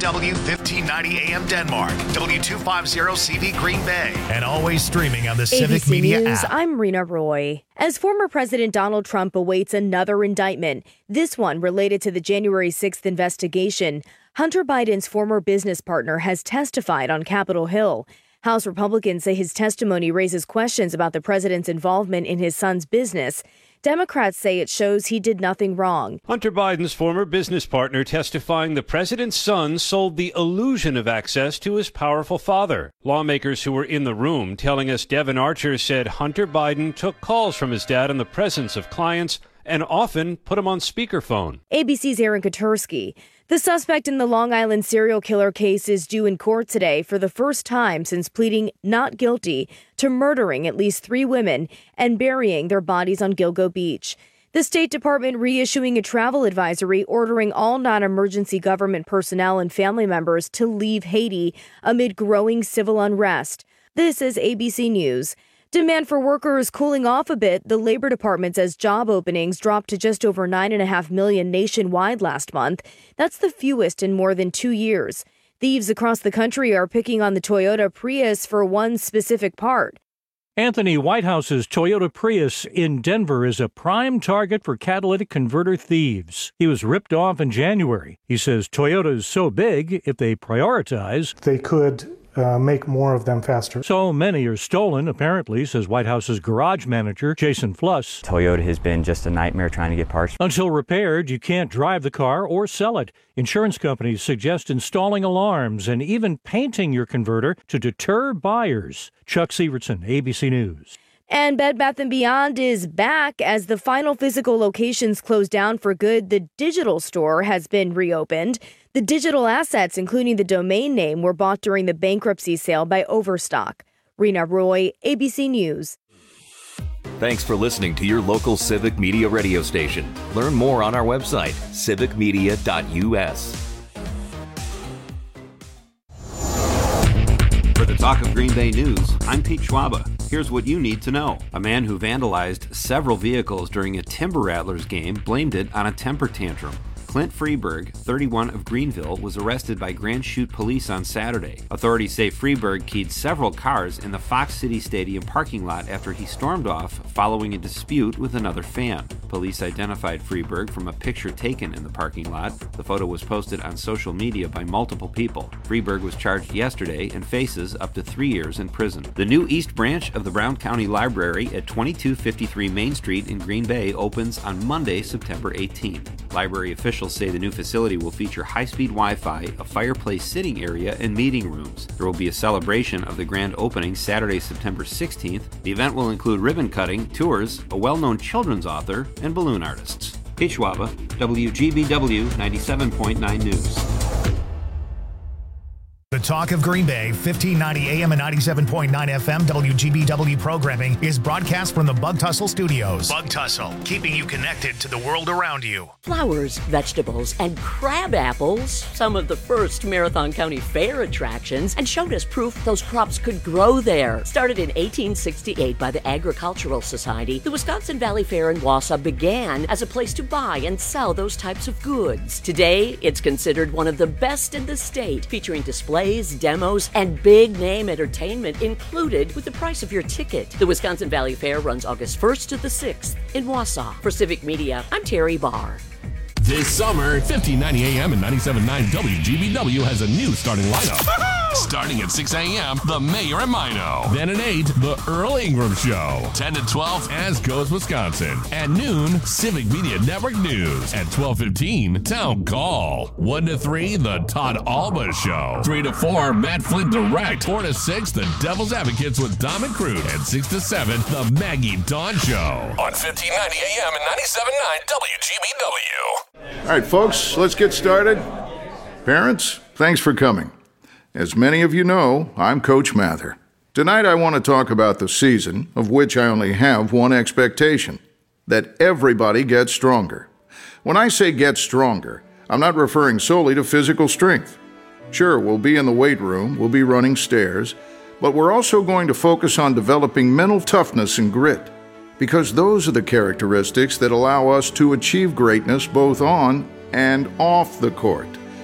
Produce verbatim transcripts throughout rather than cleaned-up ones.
W fifteen ninety A M Denmark, W two fifty C V Green Bay, and always streaming on the Civic A B C Media News, app. I'm Rena Roy. As former President Donald Trump awaits another indictment, this one related to the January sixth investigation, Hunter Biden's former business partner has testified on Capitol Hill. House Republicans say his testimony raises questions about the president's involvement in his son's business. Democrats say it shows he did nothing wrong. Hunter Biden's former business partner testifying the president's son sold the illusion of access to his powerful father. Lawmakers who were in the room telling us Devin Archer said Hunter Biden took calls from his dad in the presence of clients and often put him on speakerphone. A B C's Aaron Katursky. The suspect in the Long Island serial killer case is due in court today for the first time since pleading not guilty to murdering at least three women and burying their bodies on Gilgo Beach. The State Department reissuing a travel advisory ordering all non-emergency government personnel and family members to leave Haiti amid growing civil unrest. This is A B C News. Demand for workers cooling off a bit. The Labor Department says job openings dropped to just over nine point five million nationwide last month. That's the fewest in more than two years. Thieves across the country are picking on the Toyota Prius for one specific part. Anthony Whitehouse's Toyota Prius in Denver is a prime target for catalytic converter thieves. He was ripped off in January. He says Toyota is so big, if they prioritize, they could Uh, make more of them faster. So many are stolen, apparently, says White House's garage manager, Jason Fluss. Toyota has been just a nightmare trying to get parts. Until repaired, you can't drive the car or sell it. Insurance companies suggest installing alarms and even painting your converter to deter buyers. Chuck Sievertson, A B C News. And Bed Bath and Beyond is back. As the final physical locations close down for good, the digital store has been reopened. The digital assets, including the domain name, were bought during the bankruptcy sale by Overstock. Rena Roy, A B C News. Thanks for listening to your local Civic Media radio station. Learn more on our website, civic media dot u s. For the Talk of Green Bay News, I'm Pete Schwaba. Here's what you need to know. A man who vandalized several vehicles during a Timber Rattlers game blamed it on a temper tantrum. Clint Freeberg, thirty-one, of Greenville, was arrested by Grand Chute police on Saturday. Authorities say Freeberg keyed several cars in the Fox City Stadium parking lot after he stormed off following a dispute with another fan. Police identified Freeberg from a picture taken in the parking lot. The photo was posted on social media by multiple people. Freeberg was charged yesterday and faces up to three years in prison. The new East Branch of the Brown County Library at twenty-two fifty-three Main Street in Green Bay opens on Monday, September eighteenth. Library officials say the new facility will feature high-speed Wi-Fi, a fireplace sitting area, and meeting rooms. There will be a celebration of the grand opening Saturday, September sixteenth. The event will include ribbon cutting, tours, a well-known children's author, and balloon artists. Pete Schwaba, W G B W ninety-seven point nine News. The Talk of Green Bay, fifteen ninety A M and ninety-seven point nine F M W G B W programming is broadcast from the Bug Tussle Studios. Bug Tussle, keeping you connected to the world around you. Flowers, vegetables, and crab apples, some of the first Marathon County Fair attractions, and showed us proof those crops could grow there. Started in eighteen sixty-eight by the Agricultural Society, the Wisconsin Valley Fair in Wausau began as a place to buy and sell those types of goods. Today, it's considered one of the best in the state, featuring displays, demos, and big-name entertainment included with the price of your ticket. The Wisconsin Valley Fair runs August first to the sixth in Wausau. For Civic Media, I'm Terry Barr. This summer, fifteen ninety A M and ninety-seven point nine W G B W has a new starting lineup. Starting at six A M, The Mayor and Mino. Then at eight, The Earl Ingram Show. ten to twelve, As Goes Wisconsin. At noon, Civic Media Network News. At twelve fifteen, Town Call. one to three, The Todd Alba Show. three to four, Matt Flint Direct. four to six, The Devil's Advocates with Dom and Crude. And six to seven, The Maggie Dawn Show. On fifteen ninety A M and ninety-seven point nine W G B W. All right, folks, let's get started. Parents, thanks for coming. As many of you know, I'm Coach Mather. Tonight I want to talk about the season, of which I only have one expectation, that everybody gets stronger. When I say get stronger, I'm not referring solely to physical strength. Sure, we'll be in the weight room, we'll be running stairs, but we're also going to focus on developing mental toughness and grit, because those are the characteristics that allow us to achieve greatness both on and off the court.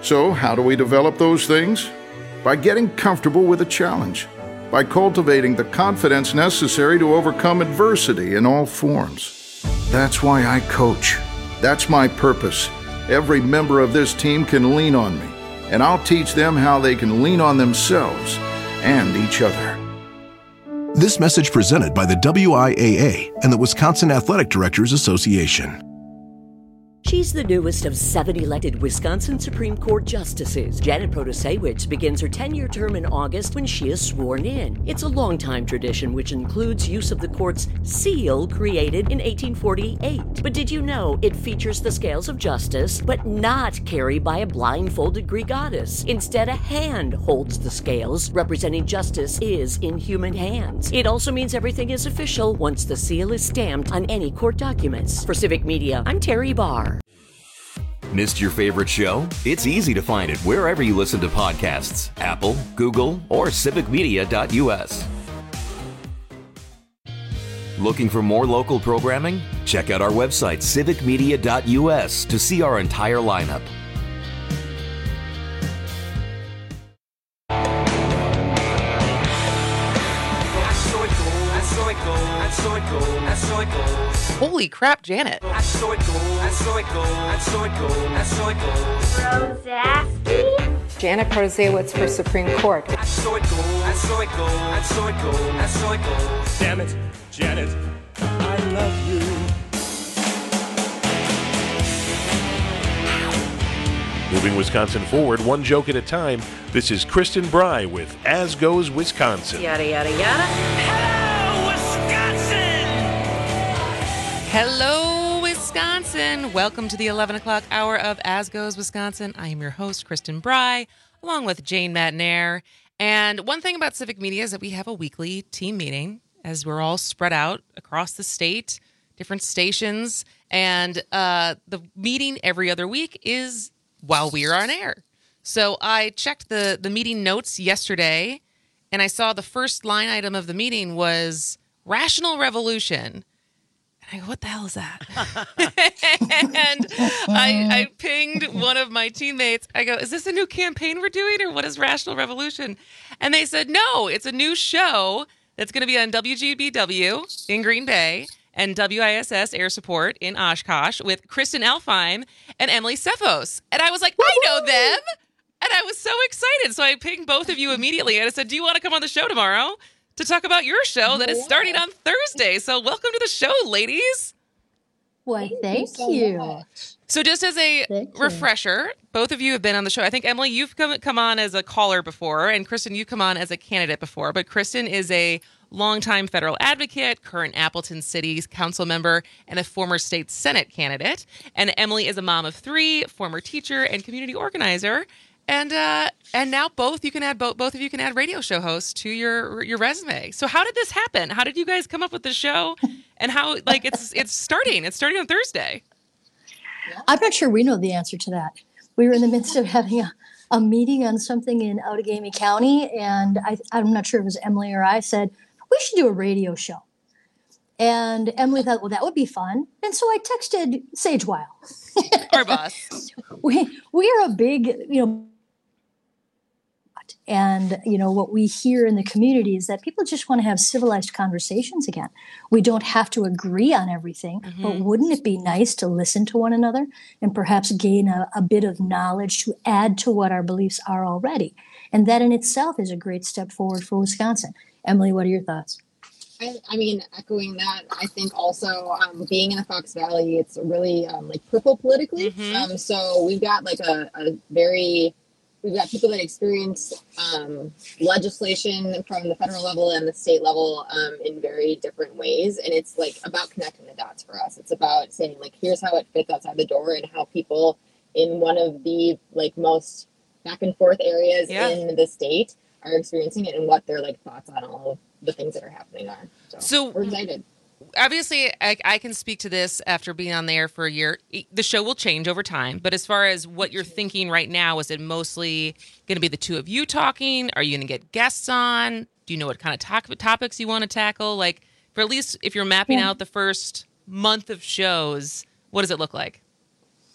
So, how do we develop those things? By getting comfortable with a challenge, by cultivating the confidence necessary to overcome adversity in all forms. That's why I coach. That's my purpose. Every member of this team can lean on me, and I'll teach them how they can lean on themselves and each other. This message presented by the W I A A and the Wisconsin Athletic Directors Association. She's the newest of seven elected Wisconsin Supreme Court justices. Janet Protasiewicz begins her ten-year term in August when she is sworn in. It's a long-time tradition which includes use of the court's seal created in eighteen forty-eight. But did you know it features the scales of justice, but not carried by a blindfolded Greek goddess? Instead, a hand holds the scales, representing justice is in human hands. It also means everything is official once the seal is stamped on any court documents. For Civic Media, I'm Terry Barr. Missed your favorite show? It's easy to find it wherever you listen to podcasts. Apple, Google, or civic media dot u s. Looking for more local programming? Check out our website, civic media dot u s, to see our entire lineup. Holy crap, Janet. I saw it go, I saw it go, I saw it go, I saw it go. Rosaski? Janet Protasiewicz for Supreme Court. I saw it go, I saw it go, I saw it go, I saw it go. Damn it, Janet, I love you. Moving Wisconsin forward, one joke at a time, this is Kristen Bry with As Goes Wisconsin. Yada, yada, yada. Hello, Wisconsin! Hello, Wisconsin. Welcome to the eleven o'clock hour of As Goes Wisconsin. I am your host, Kristen Bry, along with Jane Matnair. And one thing about Civic Media is that we have a weekly team meeting as we're all spread out across the state, different stations. And uh, the meeting every other week is while we are on air. So I checked the, the meeting notes yesterday, and I saw the first line item of the meeting was Rational Revolution. And I go, what the hell is that? And I, I pinged one of my teammates. I go, is this a new campaign we're doing, or what is Rational Revolution? And they said, no, it's a new show that's going to be on W G B W in Green Bay and W I S S Air Support in Oshkosh with Kristen Alfheim and Emily Cephos. And I was like, I know them. And I was so excited. So I pinged both of you immediately. And I said, do you want to come on the show tomorrow to talk about your show that is starting on Thursday? So welcome to the show, ladies. Why, thank you. So just as a refresher, both of you have been on the show. I think, Emily, you've come, come on as a caller before, and Kristen, you've come on as a candidate before. But Kristen is a longtime federal advocate, current Appleton City Council member, and a former state Senate candidate. And Emily is a mom of three, former teacher and community organizer. And uh, and now both you can add both both of you can add radio show hosts to your your resume. So how did this happen? How did you guys come up with the show? And how like it's it's starting? It's starting on Thursday. I'm not sure we know the answer to that. We were in the midst of having a, a meeting on something in Outagamie County, and I, I'm not sure if it was Emily or I said, we should do a radio show. And Emily thought, well, that would be fun. And so I texted Sage Weil. Our boss. we we are a big, you know, and, you know, what we hear in the community is that people just want to have civilized conversations again. We don't have to agree on everything, mm-hmm. but wouldn't it be nice to listen to one another and perhaps gain a, a bit of knowledge to add to what our beliefs are already? And that in itself is a great step forward for Wisconsin. Emily, what are your thoughts? I, I mean, echoing that, I think also um, being in the Fox Valley, it's really um, like purple politically. Mm-hmm. Um, so we've got like a, a very, we've got people that experience um, legislation from the federal level and the state level um, in very different ways. And it's like about connecting the dots for us. It's about saying like, here's how it fits outside the door and how people in one of the like most back and forth areas yeah. in the state are experiencing it and what their like thoughts on all of the things that are happening are. So, so we're excited. Obviously, I, I can speak to this after being on the air for a year. The show will change over time, but as far as what you're thinking right now, is it mostly going to be the two of you talking? Are you going to get guests on? Do you know what kind of talk, topics you want to tackle? Like, for at least if you're mapping yeah. out the first month of shows, what does it look like?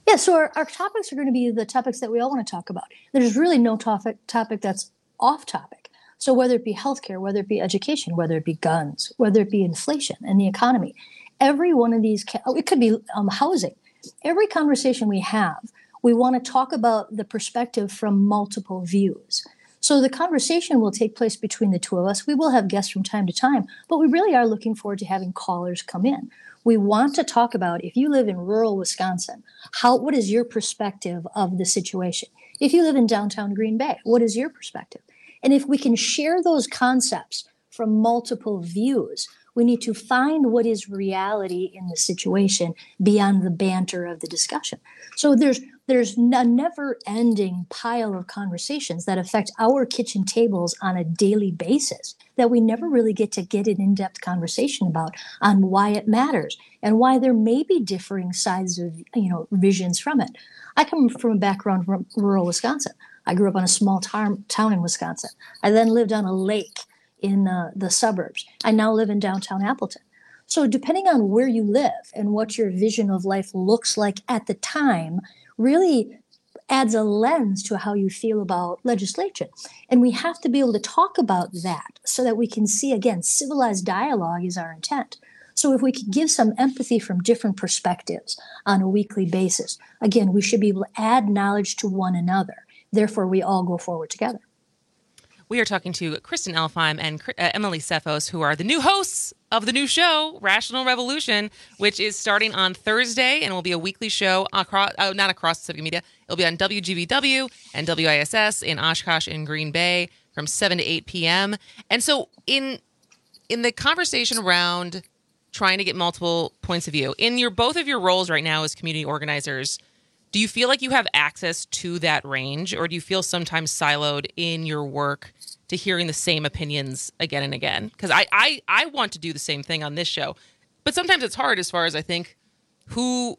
Yeah, so our, our topics are going to be the topics that we all want to talk about. There's really no topic topic that's off topic. So whether it be healthcare, whether it be education, whether it be guns, whether it be inflation and the economy, every one of these, ca- it could be um, housing. Every conversation we have, we want to talk about the perspective from multiple views. So the conversation will take place between the two of us. We will have guests from time to time, but we really are looking forward to having callers come in. We want to talk about, if you live in rural Wisconsin, how what is your perspective of the situation? If you live in downtown Green Bay, what is your perspective? And if we can share those concepts from multiple views, we need to find what is reality in the situation beyond the banter of the discussion. So there's there's a never-ending pile of conversations that affect our kitchen tables on a daily basis that we never really get to get an in-depth conversation about on why it matters and why there may be differing sides of, you know, visions from it. I come from a background from rural Wisconsin. I grew up on a small tar- town in Wisconsin. I then lived on a lake in uh, the suburbs. I now live in downtown Appleton. So depending on where you live and what your vision of life looks like at the time really adds a lens to how you feel about legislation. And we have to be able to talk about that so that we can see, again, civilized dialogue is our intent. So if we can give some empathy from different perspectives on a weekly basis, again, we should be able to add knowledge to one another. Therefore, we all go forward together. We are talking to Kristen Elfheim and uh, Emily Sefos, who are the new hosts of the new show, Rational Revolution, which is starting on Thursday and will be a weekly show across, oh, not across Civic Media. It'll be on W G B W and W I S S in Oshkosh and Green Bay from seven to eight p.m. And so in in the conversation around trying to get multiple points of view, in your both of your roles right now as community organizers, do you feel like you have access to that range, or do you feel sometimes siloed in your work to hearing the same opinions again and again? Because I, I, I want to do the same thing on this show, but sometimes it's hard as far as I think who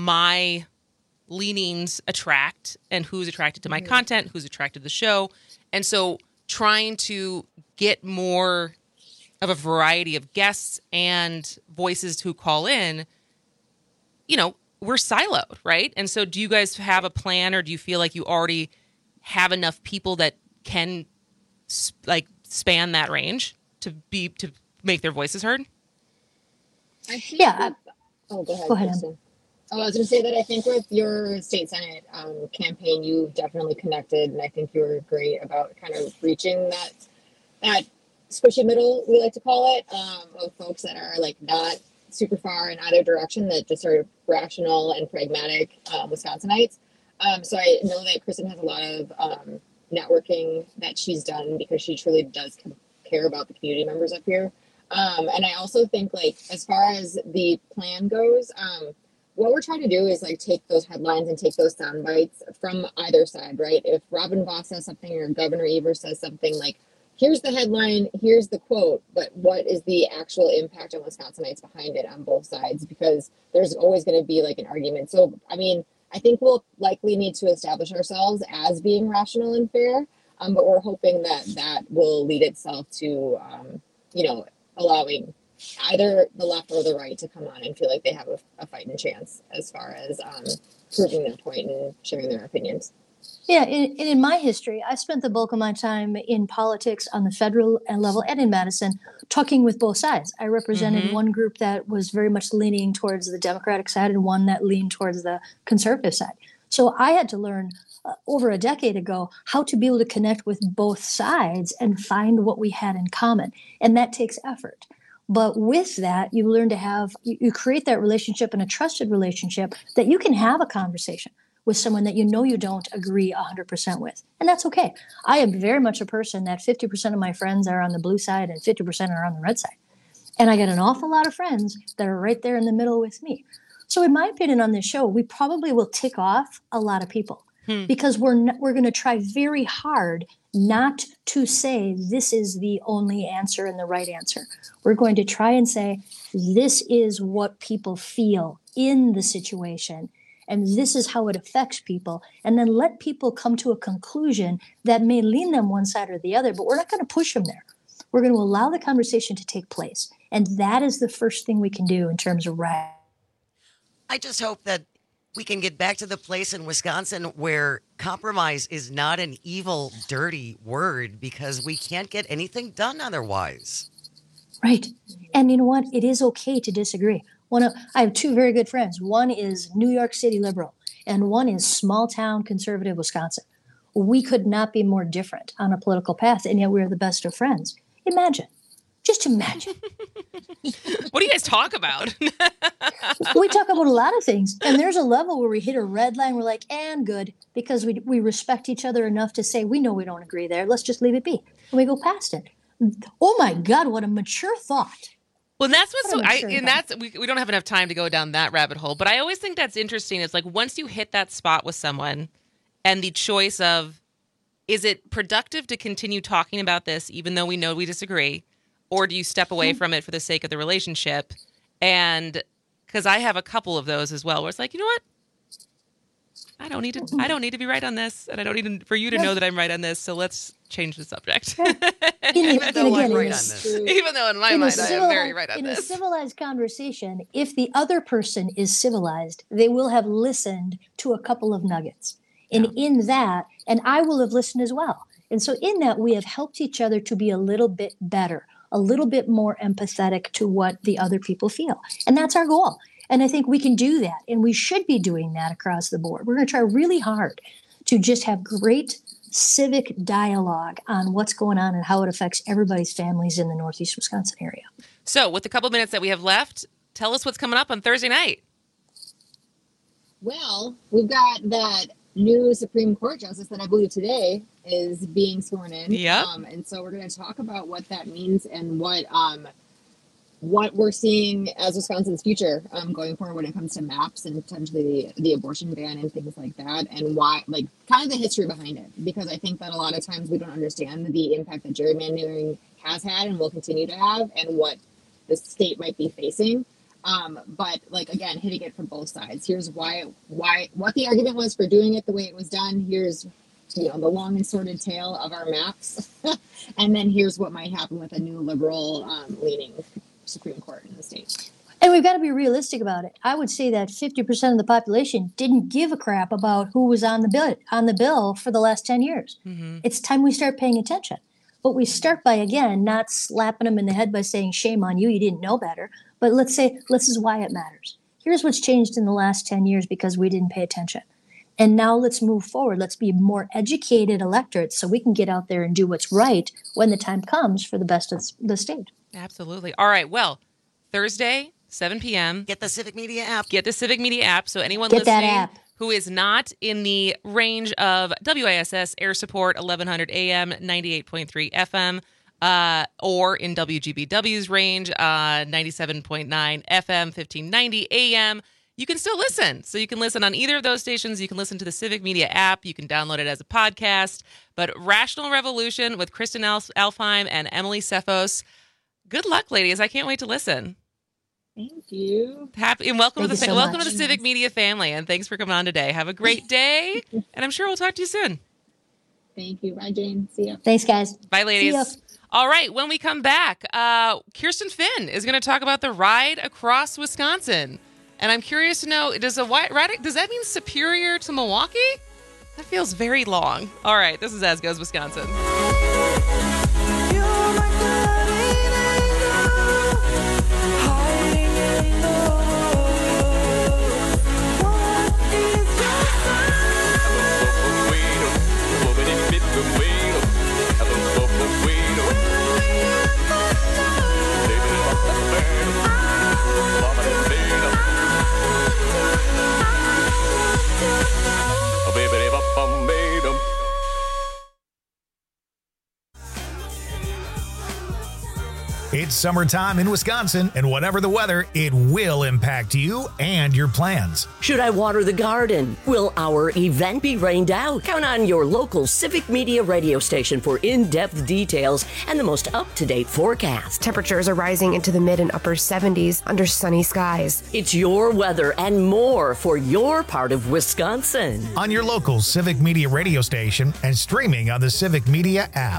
my leanings attract and who's attracted to my mm-hmm. content, who's attracted to the show. And so trying to get more of a variety of guests and voices who call in, you know, we're siloed, right? And so do you guys have a plan, or do you feel like you already have enough people that can like span that range to be to make their voices heard? I think yeah. With, oh, go ahead. Go ahead. Oh, I was going to say that I think with your state senate um, campaign, you've definitely connected, and I think you were great about kind of reaching that that squishy middle, we like to call it, um, of folks that are like not super far in either direction, that just are rational and pragmatic um, Wisconsinites. Um, so I know that Kristen has a lot of um, networking that she's done because she truly does care about the community members up here. Um, and I also think, like, as far as the plan goes, um, what we're trying to do is like take those headlines and take those sound bites from either side, right? If Robin Vos says something or Governor Evers says something, like, here's the headline, here's the quote, but what is the actual impact on Wisconsinites behind it on both sides? Because there's always going to be like an argument. So, I mean, I think we'll likely need to establish ourselves as being rational and fair, um, but we're hoping that that will lead itself to, um, you know, allowing either the left or the right to come on and feel like they have a, a fighting chance as far as um, proving their point and sharing their opinions. Yeah, in, in my history, I spent the bulk of my time in politics on the federal level and in Madison, talking with both sides. I represented mm-hmm. one group that was very much leaning towards the Democratic side and one that leaned towards the conservative side. So I had to learn uh, over a decade ago how to be able to connect with both sides and find what we had in common. And that takes effort. But with that, you learn to have, you, you create that relationship and a trusted relationship that you can have a conversation with someone that you know you don't agree one hundred percent with. And that's okay. I am very much a person that fifty percent of my friends are on the blue side and fifty percent are on the red side. And I got an awful lot of friends that are right there in the middle with me. So in my opinion on this show, we probably will tick off a lot of people hmm. because we're n- we're going to try very hard not to say this is the only answer and the right answer. We're going to try and say this is what people feel in the situation, and this is how it affects people, and then let people come to a conclusion that may lean them one side or the other, but we're not going to push them there. We're going to allow the conversation to take place, and that is the first thing we can do in terms of right. I just hope that we can get back to the place in Wisconsin where compromise is not an evil, dirty word because we can't get anything done otherwise. Right. And you know what? It is okay to disagree. One of, I have two very good friends. One is New York City liberal, and one is small town conservative Wisconsin. We could not be more different on a political path, and yet we're the best of friends. Imagine. Just imagine. What do you guys talk about? We talk about a lot of things, and there's a level where we hit a red line. We're like, and good, because we we respect each other enough to say, we know we don't agree there. Let's just leave it be. And we go past it. Oh, my God, what a mature thought. Well, and that's what's so, What a I, mature and thought. that's, we, we don't have enough time to go down that rabbit hole, but I always think that's interesting. It's like once you hit that spot with someone and the choice of, is it productive to continue talking about this even though we know we disagree? Or do you step away from it for the sake of the relationship? And because I have a couple of those as well, where it's like, you know what? I don't need to. I don't need to be right on this, and I don't need to, for you to know that I'm right on this. So let's change the subject. In, Even though and again, I'm in right a- on this. Even though in my in a mind I am civili- very right on in a this. civilized conversation, if the other person is civilized, they will have listened to a couple of nuggets. And in that, and I will have listened as well. And so in that, we have helped each other to be a little bit better, a little bit more empathetic to what the other people feel. And that's our goal. And I think we can do that. And we should be doing that across the board. We're going to try really hard to just have great civic dialogue on what's going on and how it affects everybody's families in the Northeast Wisconsin area. So, with the couple minutes that we have left, tell us what's coming up on Thursday night. Well, we've got that new Supreme Court justice that I believe today is being sworn in. Yep. Um, and so we're going to talk about what that means and what um, what we're seeing as Wisconsin's future um, going forward when it comes to maps and potentially the, the abortion ban and things like that, and why, like, kind of the history behind it. Because I think that a lot of times we don't understand the impact that gerrymandering has had and will continue to have, and what the state might be facing. Um, but like, again, hitting it from both sides. Here's why, why, what the argument was for doing it the way it was done. Here's, you know, the long and sordid tale of our maps. And then here's what might happen with a new liberal um, leaning Supreme Court in the state. And we've got to be realistic about it. I would say that fifty percent of the population didn't give a crap about who was on the bill, on the bill for the last ten years. Mm-hmm. It's time we start paying attention. But we start by, again, not slapping them in the head by saying, shame on you, you didn't know better. But let's say, this is why it matters. Here's what's changed in the last ten years because we didn't pay attention. And now let's move forward. Let's be more educated electorates so we can get out there and do what's right when the time comes for the best of the state. Absolutely. All right. Well, Thursday, seven p.m. Get the Civic Media app. Get the Civic Media app. So anyone Get that listening app. who is not in the range of W I S S air support eleven hundred A M, ninety-eight point three F M, uh, or in W G B W's range, uh, ninety-seven point nine F M, fifteen ninety A M, you can still listen. So you can listen on either of those stations. You can listen to the Civic Media app. You can download it as a podcast. But Rational Revolution with Kristen Alf- Alfheim and Emily Cephos. Good luck, ladies. I can't wait to listen. Thank you. Happy and welcome Thank to the you so welcome much. to the Civic Media family, and thanks for coming on today. Have a great day, and I'm sure we'll talk to you soon. Thank you. Bye, Jane. See ya. Thanks, guys. Bye, See ladies. ya. All right, when we come back, uh, Kirsten Finn is going to talk about the ride across Wisconsin, and I'm curious to know: does a wi- ride does that mean Superior to Milwaukee? That feels very long. All right, this is As Goes Wisconsin. It's summertime in Wisconsin, and whatever the weather, it will impact you and your plans. Should I water the garden? Will our event be rained out? Count on your local Civic Media radio station for in-depth details and the most up-to-date forecast. Temperatures are rising into the mid and upper seventies under sunny skies. It's your weather and more for your part of Wisconsin. On your local Civic Media radio station and streaming on the Civic Media app.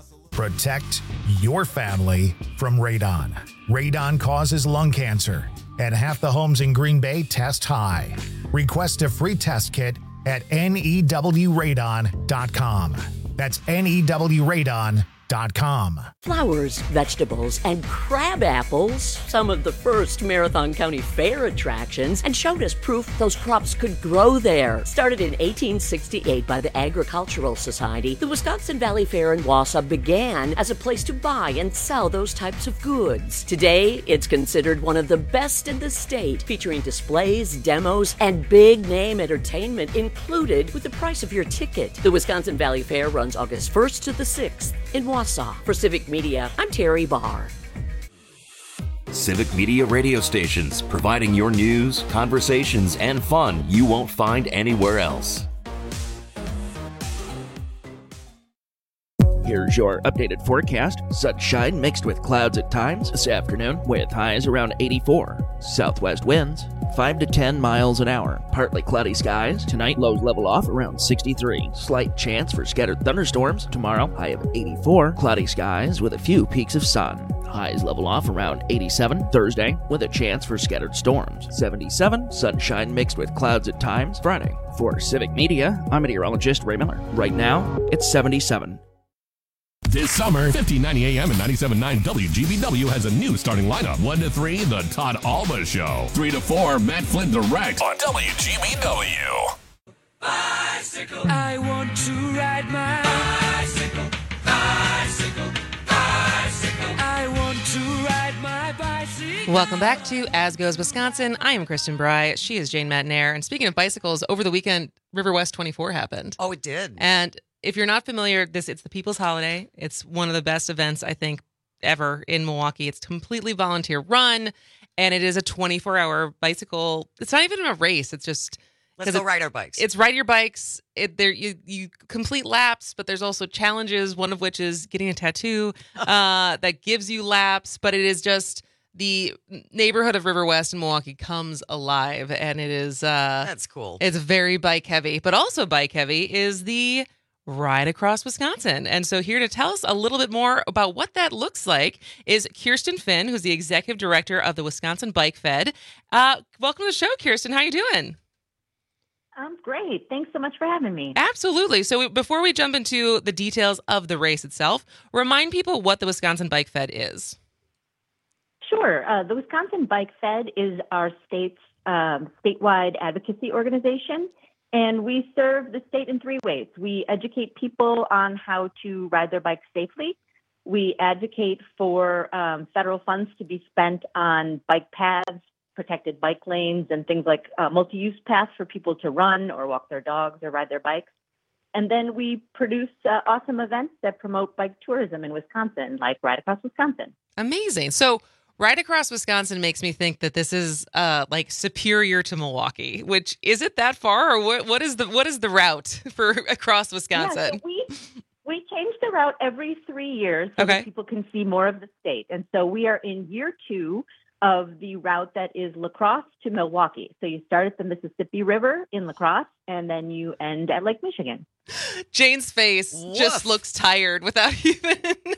Protect your family from radon. Radon causes lung cancer, and half the homes in Green Bay test high. Request a free test kit at new radon dot com. That's new radon dot com. Flowers, vegetables, and crab apples, some of the first Marathon County Fair attractions, and showed us proof those crops could grow there. Started in eighteen sixty-eight by the Agricultural Society, the Wisconsin Valley Fair in Wausau began as a place to buy and sell those types of goods. Today, it's considered one of the best in the state, featuring displays, demos, and big-name entertainment included with the price of your ticket. The Wisconsin Valley Fair runs August first to the sixth in Wausau. For Civic Media, I'm Terry Barr. Civic Media radio stations, providing your news, conversations, and fun you won't find anywhere else. Here's your updated forecast. Sunshine mixed with clouds at times this afternoon with highs around eighty-four. Southwest winds five to ten miles an hour. Partly cloudy skies. Tonight, lows level off around sixty-three. Slight chance for scattered thunderstorms. Tomorrow, high of eighty-four. Cloudy skies with a few peaks of sun. Highs level off around eighty-seven. Thursday, with a chance for scattered storms. seventy-seven. Sunshine mixed with clouds at times. Friday. For Civic Media, I'm meteorologist Ray Miller. Right now, it's seventy-seven. This summer, fifteen ninety A M and ninety-seven point nine W G B W has a new starting lineup. one to three, The Todd Alba Show. three to four, Matt Flynn Direct on W G B W. Bicycle. I want to ride my bicycle. Bicycle. Bicycle. I want to ride my bicycle. Welcome back to As Goes Wisconsin. I am Kristen Bry. She is Jane Matnair. And speaking of bicycles, over the weekend, River West twenty-four happened. Oh, it did. And if you're not familiar, this it's the People's Holiday. It's one of the best events, I think, ever in Milwaukee. It's completely volunteer run, and it is a twenty-four hour bicycle. It's not even a race. It's just let's go ride our bikes. It's ride your bikes. It there you you complete laps, but there's also challenges. One of which is getting a tattoo uh, that gives you laps. But it is just the neighborhood of River West in Milwaukee comes alive, and it is uh, that's cool. It's very bike heavy, but also bike heavy is the Ride Across Wisconsin. And so here to tell us a little bit more about what that looks like is Kirsten Finn, who's the executive director of the Wisconsin Bike Fed. Uh, welcome to the show, Kirsten. How you doing? I'm great. Thanks so much for having me. Absolutely. So before we jump into the details of the race itself, remind people what the Wisconsin Bike Fed is. Sure. Uh, the Wisconsin Bike Fed is our state's um, statewide advocacy organization. And we serve the state in three ways. We educate people on how to ride their bikes safely. We advocate for um, federal funds to be spent on bike paths, protected bike lanes, and things like uh, multi-use paths for people to run or walk their dogs or ride their bikes. And then we produce uh, awesome events that promote bike tourism in Wisconsin, like Ride Across Wisconsin. Amazing. So Ride Across Wisconsin makes me think that this is uh, like superior to Milwaukee, which is it that far, or what, what is the what is the route for across Wisconsin? Yeah, so we we change the route every three years so okay. that people can see more of the state. And so we are in year two of the route that is La Crosse to Milwaukee. So you start at the Mississippi River in La Crosse, and then you end at Lake Michigan. Jane's face Woof. just looks tired without even.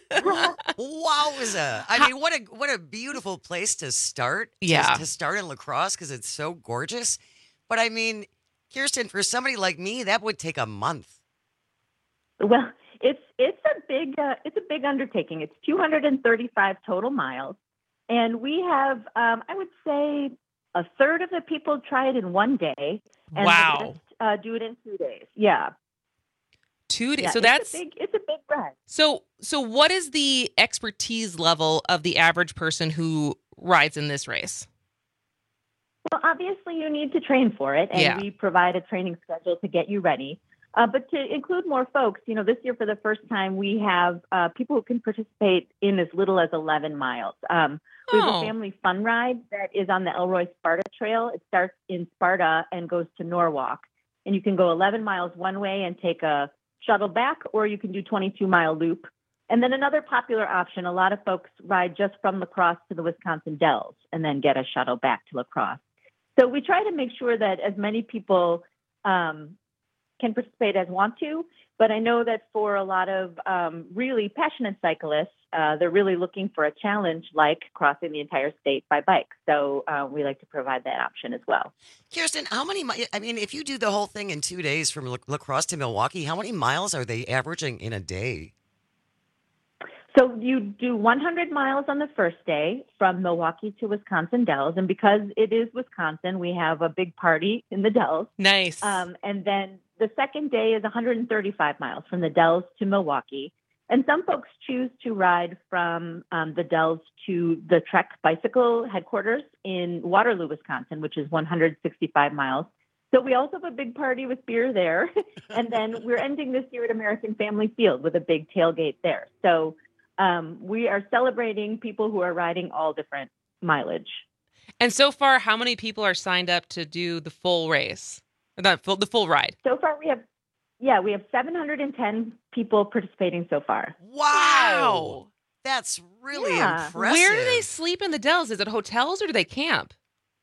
Wowza! I mean, what a what a beautiful place to start. Yeah, to, to start in La Crosse because it's so gorgeous. But I mean, Kirsten, for somebody like me, that would take a month. Well, it's it's a big uh, it's a big undertaking. It's two hundred thirty-five total miles, and we have um, I would say a third of the people try it in one day, and wow, the rest, uh, do it in two days. Yeah. Two days. Yeah, so it's that's a big, it's a big ride. So, so what is the expertise level of the average person who rides in this race? Well, obviously you need to train for it, and yeah. we provide a training schedule to get you ready. Uh, but to include more folks, you know, this year for the first time, we have uh, people who can participate in as little as eleven miles. Um, we have Oh. a family fun ride that is on the Elroy Sparta Trail. It starts in Sparta and goes to Norwalk. And you can go eleven miles one way and take a shuttle back, or you can do twenty-two mile loop. And then another popular option, a lot of folks ride just from La Crosse to the Wisconsin Dells and then get a shuttle back to La Crosse. So we try to make sure that as many people um, can participate as want to, But I know that for a lot of um, really passionate cyclists, uh, they're really looking for a challenge like crossing the entire state by bike. So uh, we like to provide that option as well. Kirsten, how many, mi- I mean, if you do the whole thing in two days from La, La Crosse to Milwaukee, how many miles are they averaging in a day? So you do one hundred miles on the first day from Milwaukee to Wisconsin Dells. And because it is Wisconsin, we have a big party in the Dells. Nice. Um, and then the second day is one hundred thirty-five miles from the Dells to Milwaukee. And some folks choose to ride from um, the Dells to the Trek Bicycle headquarters in Waterloo, Wisconsin, which is one hundred sixty-five miles. So we also have a big party with beer there. And then we're ending this year at American Family Field with a big tailgate there. So um, we are celebrating people who are riding all different mileage. And so far, how many people are signed up to do the full race? Or not full, the full ride? So far, we have, yeah, we have seven hundred ten people participating so far. Wow. That's really Yeah. impressive. Where do they sleep in the Dells? Is it hotels or do they camp?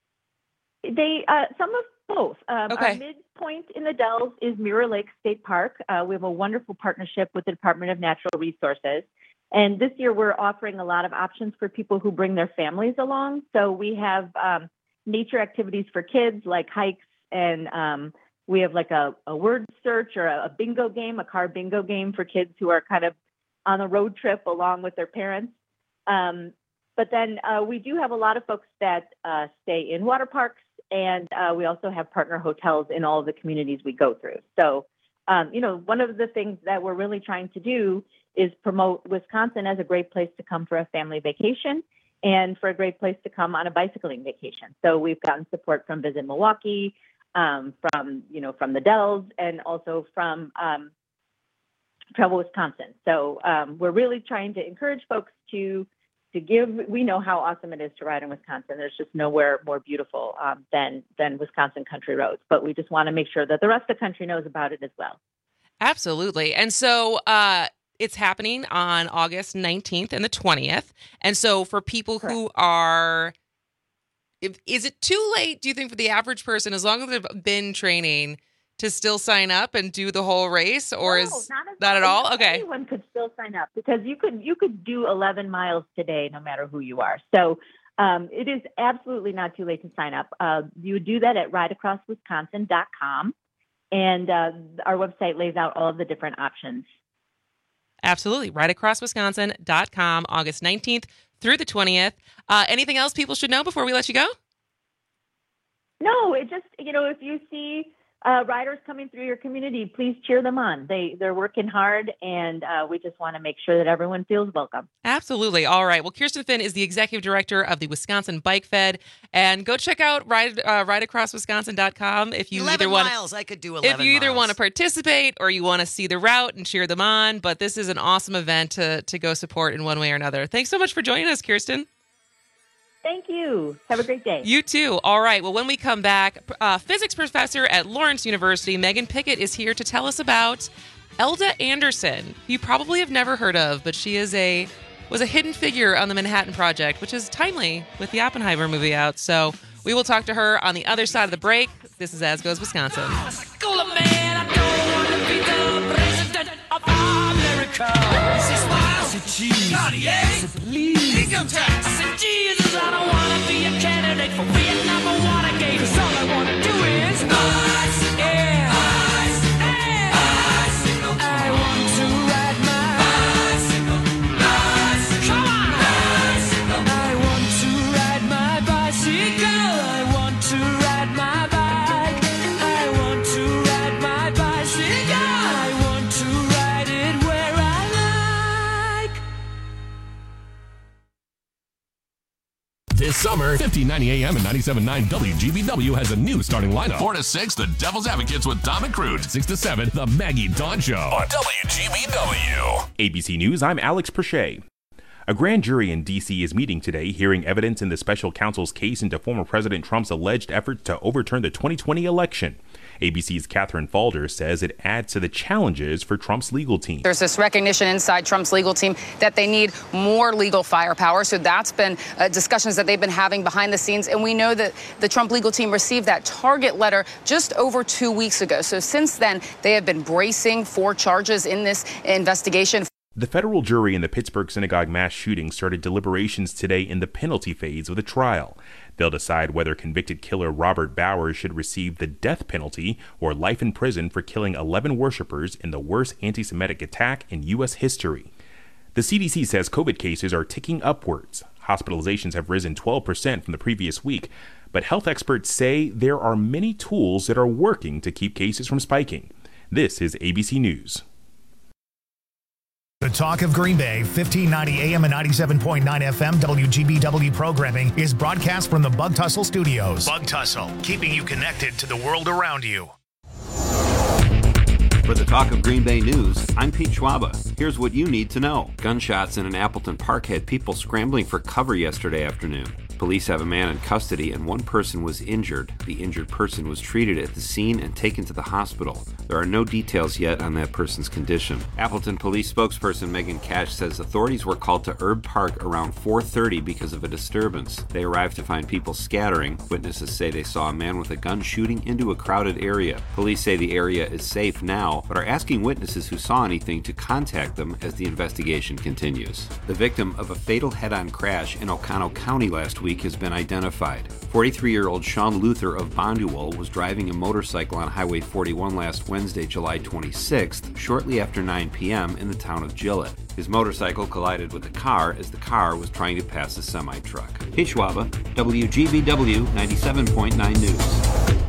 They uh, some of both. Um, Okay. Our midpoint in the Dells is Mirror Lake State Park. Uh, we have a wonderful partnership with the Department of Natural Resources. And this year we're offering a lot of options for people who bring their families along. So we have um, nature activities for kids like hikes, and um, we have like a, a word search or a, a bingo game, a car bingo game for kids who are kind of on a road trip along with their parents. Um, but then uh, we do have a lot of folks that uh, stay in water parks, and uh, we also have partner hotels in all of the communities we go through. So, um, you know, one of the things that we're really trying to do is promote Wisconsin as a great place to come for a family vacation and for a great place to come on a bicycling vacation. So we've gotten support from Visit Milwaukee, um, from, you know, from the Dells, and also from um, Travel Wisconsin. So um, we're really trying to encourage folks to to give. We know how awesome it is to ride in Wisconsin. There's just nowhere more beautiful um, than than Wisconsin country roads. But we just want to make sure that the rest of the country knows about it as well. Absolutely. And so uh, it's happening on August nineteenth and the twentieth. And so for people Correct. who are, if, is it too late, do you think, for the average person, as long as they've been training, to still sign up and do the whole race, or No, is not, as not at all? Okay. Anyone could still sign up, because you could you could do eleven miles today, no matter who you are. So um, it is absolutely not too late to sign up. Uh, you would do that at ride across wisconsin dot com, and uh, our website lays out all of the different options. Absolutely. ride across wisconsin dot com, August nineteenth through the twentieth. Uh, anything else people should know before we let you go? No, it just, you know, if you see uh, riders coming through your community, please cheer them on. They, they're working hard, and uh, we just want to make sure that everyone feels welcome. Absolutely. All right. Well, Kirsten Finn is the executive director of the Wisconsin Bike Fed. And go check out ride, uh, ride across wisconsin dot com if you eleven either want miles. I could do eleven If you either miles. want to participate or you want to see the route and cheer them on. But this is an awesome event to, to go support in one way or another. Thanks so much for joining us, Kirsten. Thank you. Have a great day. You too. All right. Well, when we come back, uh, physics professor at Lawrence University, Megan Pickett, is here to tell us about Elda Anderson, who you probably have never heard of, but she is a was a hidden figure on the Manhattan Project, which is timely with the Oppenheimer movie out. So we will talk to her on the other side of the break. This is As Goes Wisconsin. Income tax. I said, Jesus, I don't want to be a candidate for Vietnam or Watergate. 'Cause all I want to do is bicycle, yeah, bicycle, yeah, bicycle. I want to ride my bicycle, bicycle. Come on, bicycle. I want to ride my bicycle. I want to ride my bike. I want to ride my bicycle. I want to ride it where I like. This summer, fifteen ninety A M and ninety-seven point nine W G B W has a new starting lineup. four to six, The Devil's Advocates with Tom and Crude. six to seven, The Maggie Dawn Show on W G B W. A B C News, I'm Alex Perche. A grand jury in D C is meeting today, hearing evidence in the special counsel's case into former President Trump's alleged efforts to overturn the twenty twenty election. A B C's Catherine Falder says it adds to the challenges for Trump's legal team. There's this recognition inside Trump's legal team that they need more legal firepower. So that's been uh, discussions that they've been having behind the scenes. And we know that the Trump legal team received that target letter just over two weeks ago. So since then, they have been bracing for charges in this investigation. The federal jury in the Pittsburgh synagogue mass shooting started deliberations today in the penalty phase of the trial. They'll decide whether convicted killer Robert Bowers should receive the death penalty or life in prison for killing eleven worshipers in the worst anti-Semitic attack in U S history. The C D C says COVID cases are ticking upwards. Hospitalizations have risen twelve percent from the previous week, but health experts say there are many tools that are working to keep cases from spiking. This is A B C News. The Talk of Green Bay, fifteen ninety A M and ninety-seven point nine F M W G B W programming is broadcast from the Bug Tussle Studios. Bug Tussle, keeping you connected to the world around you. For the Talk of Green Bay News, I'm Pete Schwaba. Here's what you need to know. Gunshots in an Appleton park had people scrambling for cover yesterday afternoon. Police have a man in custody and one person was injured. The injured person was treated at the scene and taken to the hospital. There are no details yet on that person's condition. Appleton police spokesperson Megan Cash says authorities were called to Herb Park around four thirty because of a disturbance. They arrived to find people scattering. Witnesses say they saw a man with a gun shooting into a crowded area. Police say the area is safe now, but are asking witnesses who saw anything to contact them as the investigation continues. The victim of a fatal head-on crash in Oconto County last week has been identified. forty-three-year-old Sean Luther of Bonduel was driving a motorcycle on Highway forty-one last Wednesday, July twenty-sixth, shortly after nine p.m. in the town of Gillett. His motorcycle collided with a car as the car was trying to pass a semi-truck. Pete Schwaba, W G B W ninety-seven point nine News.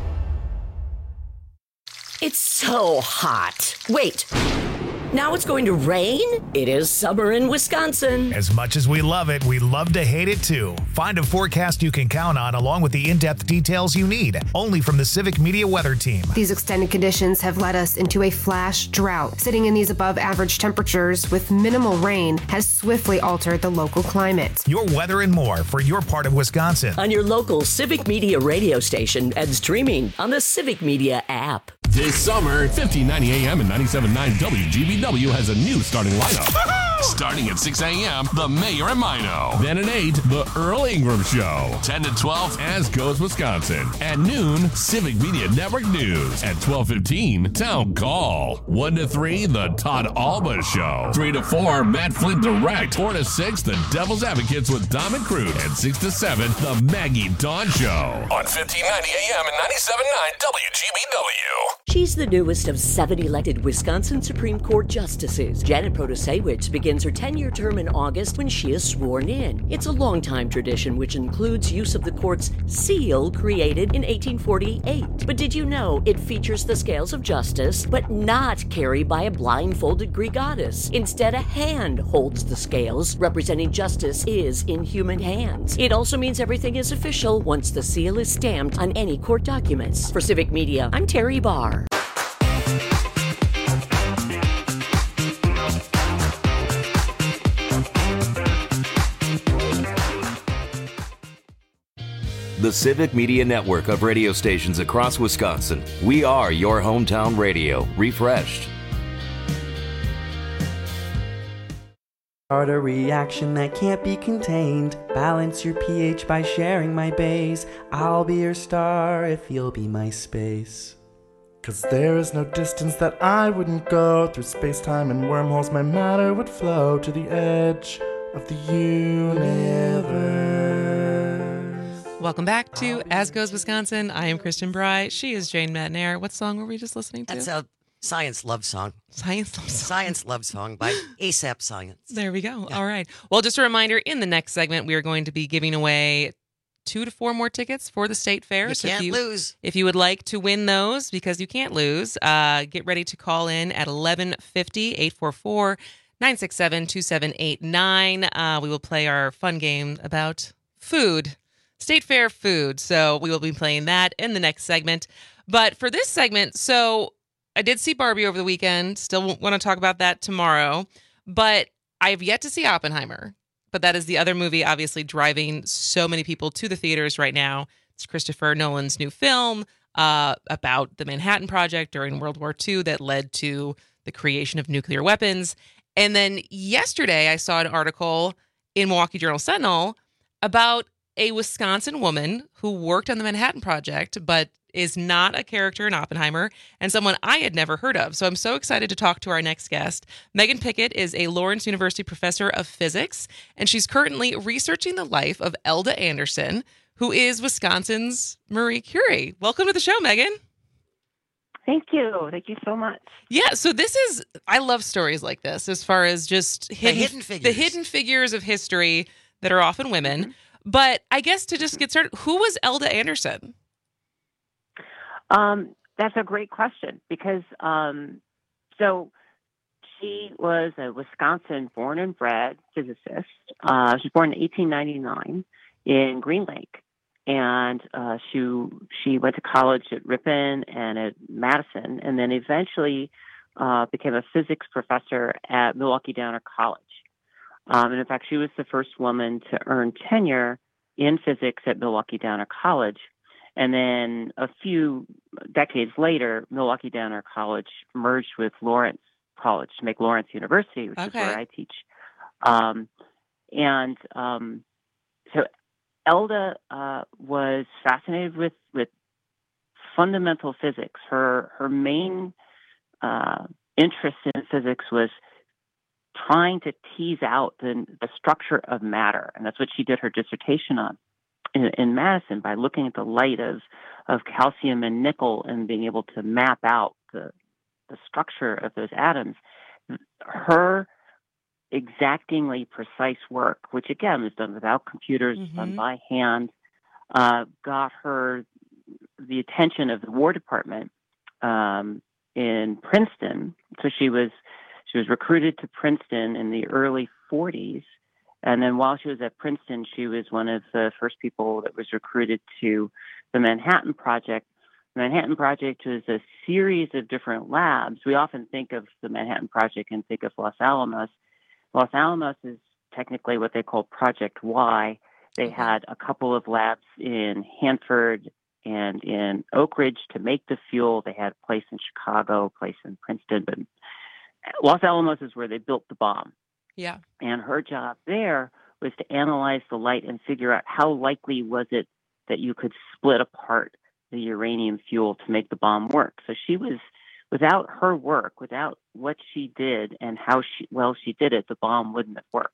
It's so hot. Wait. Now it's going to rain? It is summer in Wisconsin. As much as we love it, we love to hate it too. Find a forecast you can count on along with the in-depth details you need. Only from the Civic Media Weather Team. These extended conditions have led us into a flash drought. Sitting in these above average temperatures with minimal rain has swiftly altered the local climate. Your weather and more for your part of Wisconsin. On your local Civic Media radio station and streaming on the Civic Media app. This summer, fifteen ninety A M and ninety-seven point nine W G B W has a new starting lineup. Starting at six A M, The Mayor and Mino. Then at eight, The Earl Ingram Show. ten to twelve, As Goes Wisconsin. At noon, Civic Media Network News. At twelve fifteen, Town Call. one to three, The Todd Alba Show. three to four, Matt Flint Direct. four to six, The Devil's Advocates with Dom and Crude. And six to seven, The Maggie Dawn Show. On fifteen ninety A M and ninety-seven point nine W G B W. She's the newest of seven elected Wisconsin Supreme Court justices. Janet Protasiewicz begins her ten-year term in August when she is sworn in. It's a long-time tradition which includes use of the court's seal created in eighteen forty-eight. But did you know it features the scales of justice, but not carried by a blindfolded Greek goddess? Instead, a hand holds the scales, representing justice is in human hands. It also means everything is official once the seal is stamped on any court documents. For Civic Media, I'm Terry Barr. The Civic Media Network of radio stations across Wisconsin. We are your hometown radio, refreshed. Start a reaction that can't be contained. Balance your pH by sharing my base. I'll be your star if you'll be my space. Cause there is no distance that I wouldn't go. Through space-time and wormholes my matter would flow to the edge of the universe. Welcome back to As Goes Wisconsin. I am Kristen Bry. She is Jane Matnair. What song were we just listening to? That's a science love song. Science love song. Science love song by ASAP Science. There we go. Yeah. All right. Well, just a reminder, in the next segment, we are going to be giving away two to four more tickets for the State Fair. You so can't if you, lose. If you would like to win those, because you can't lose, uh, get ready to call in at eleven fifty, eight four four, nine six seven, two seven eight nine. Uh, we will play our fun game about food. State Fair food. So we will be playing that in the next segment. But for this segment, so I did see Barbie over the weekend. Still want to talk about that tomorrow. But I have yet to see Oppenheimer. But that is the other movie, obviously, driving so many people to the theaters right now. It's Christopher Nolan's new film. uh, about the Manhattan Project during World War Two that led to the creation of nuclear weapons. And then yesterday, I saw an article in Milwaukee Journal Sentinel about a Wisconsin woman who worked on the Manhattan Project, but is not a character in Oppenheimer and someone I had never heard of. So I'm so excited to talk to our next guest. Megan Pickett is a Lawrence University professor of physics, and she's currently researching the life of Elda Anderson, who is Wisconsin's Marie Curie. Welcome to the show, Megan. Thank you. Thank you so much. Yeah, so this is, I love stories like this as far as just hidden, the hidden figures. The hidden figures of history that are often women. Mm-hmm. But I guess to just get started, who was Elda Anderson? Um, that's a great question because, um, so she was a Wisconsin born and bred physicist. Uh, she was born in eighteen ninety-nine in Green Lake. And uh, she she went to college at Ripon and at Madison, and then eventually uh, became a physics professor at Milwaukee Downer College. Um, and in fact, she was the first woman to earn tenure in physics at Milwaukee Downer College. And then a few decades later, Milwaukee Downer College merged with Lawrence College to make Lawrence University, which okay. is where I teach. Um, and um, so Elda uh, was fascinated with, with fundamental physics. Her her main uh, interest in physics was trying to tease out the, the structure of matter, and that's what she did her dissertation on in, in Madison by looking at the light of of calcium and nickel and being able to map out the the structure of those atoms. Her exactingly precise work, which again was done without computers, mm-hmm. done by hand, uh, got her the attention of the War Department um, in Princeton. So she was she was recruited to Princeton in the early forties, and then while she was at Princeton, she was one of the first people that was recruited to the Manhattan Project. The Manhattan Project was a series of different labs. We often think of the Manhattan Project and think of Los Alamos. Los Alamos is technically what they call Project Y. They had a couple of labs in Hanford and in Oak Ridge to make the fuel. They had a place in Chicago, a place in Princeton, but Los Alamos is where they built the bomb. Yeah. And her job there was to analyze the light and figure out how likely was it that you could split apart the uranium fuel to make the bomb work. So she was, without her work, without what she did and how she, well she did it, the bomb wouldn't have worked.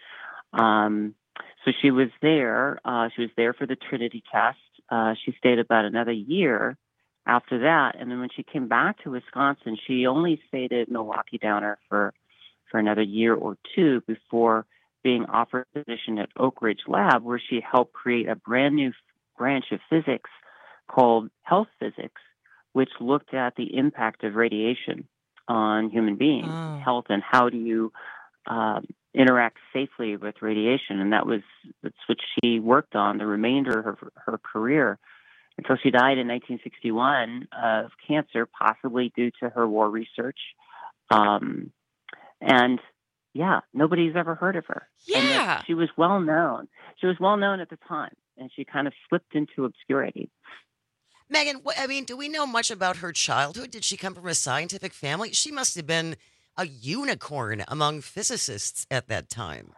Um, so she was there. Uh, she was there for the Trinity test. Uh, she stayed about another year after that. And then when she came back to Wisconsin, she only stayed at Milwaukee Downer for, for another year or two before being offered a position at Oak Ridge Lab, where she helped create a brand new branch of physics called health physics, which looked at the impact of radiation on human beings, oh. health, and how do you um, interact safely with radiation. And that was that's what she worked on the remainder of her, her career until she died in nineteen sixty-one of cancer, possibly due to her war research. Um, and yeah, nobody's ever heard of her. Yeah. And she was well known. She was well known at the time, and she kind of slipped into obscurity. Megan, I mean, do we know much about her childhood? Did she come from a scientific family? She must have been a unicorn among physicists at that time.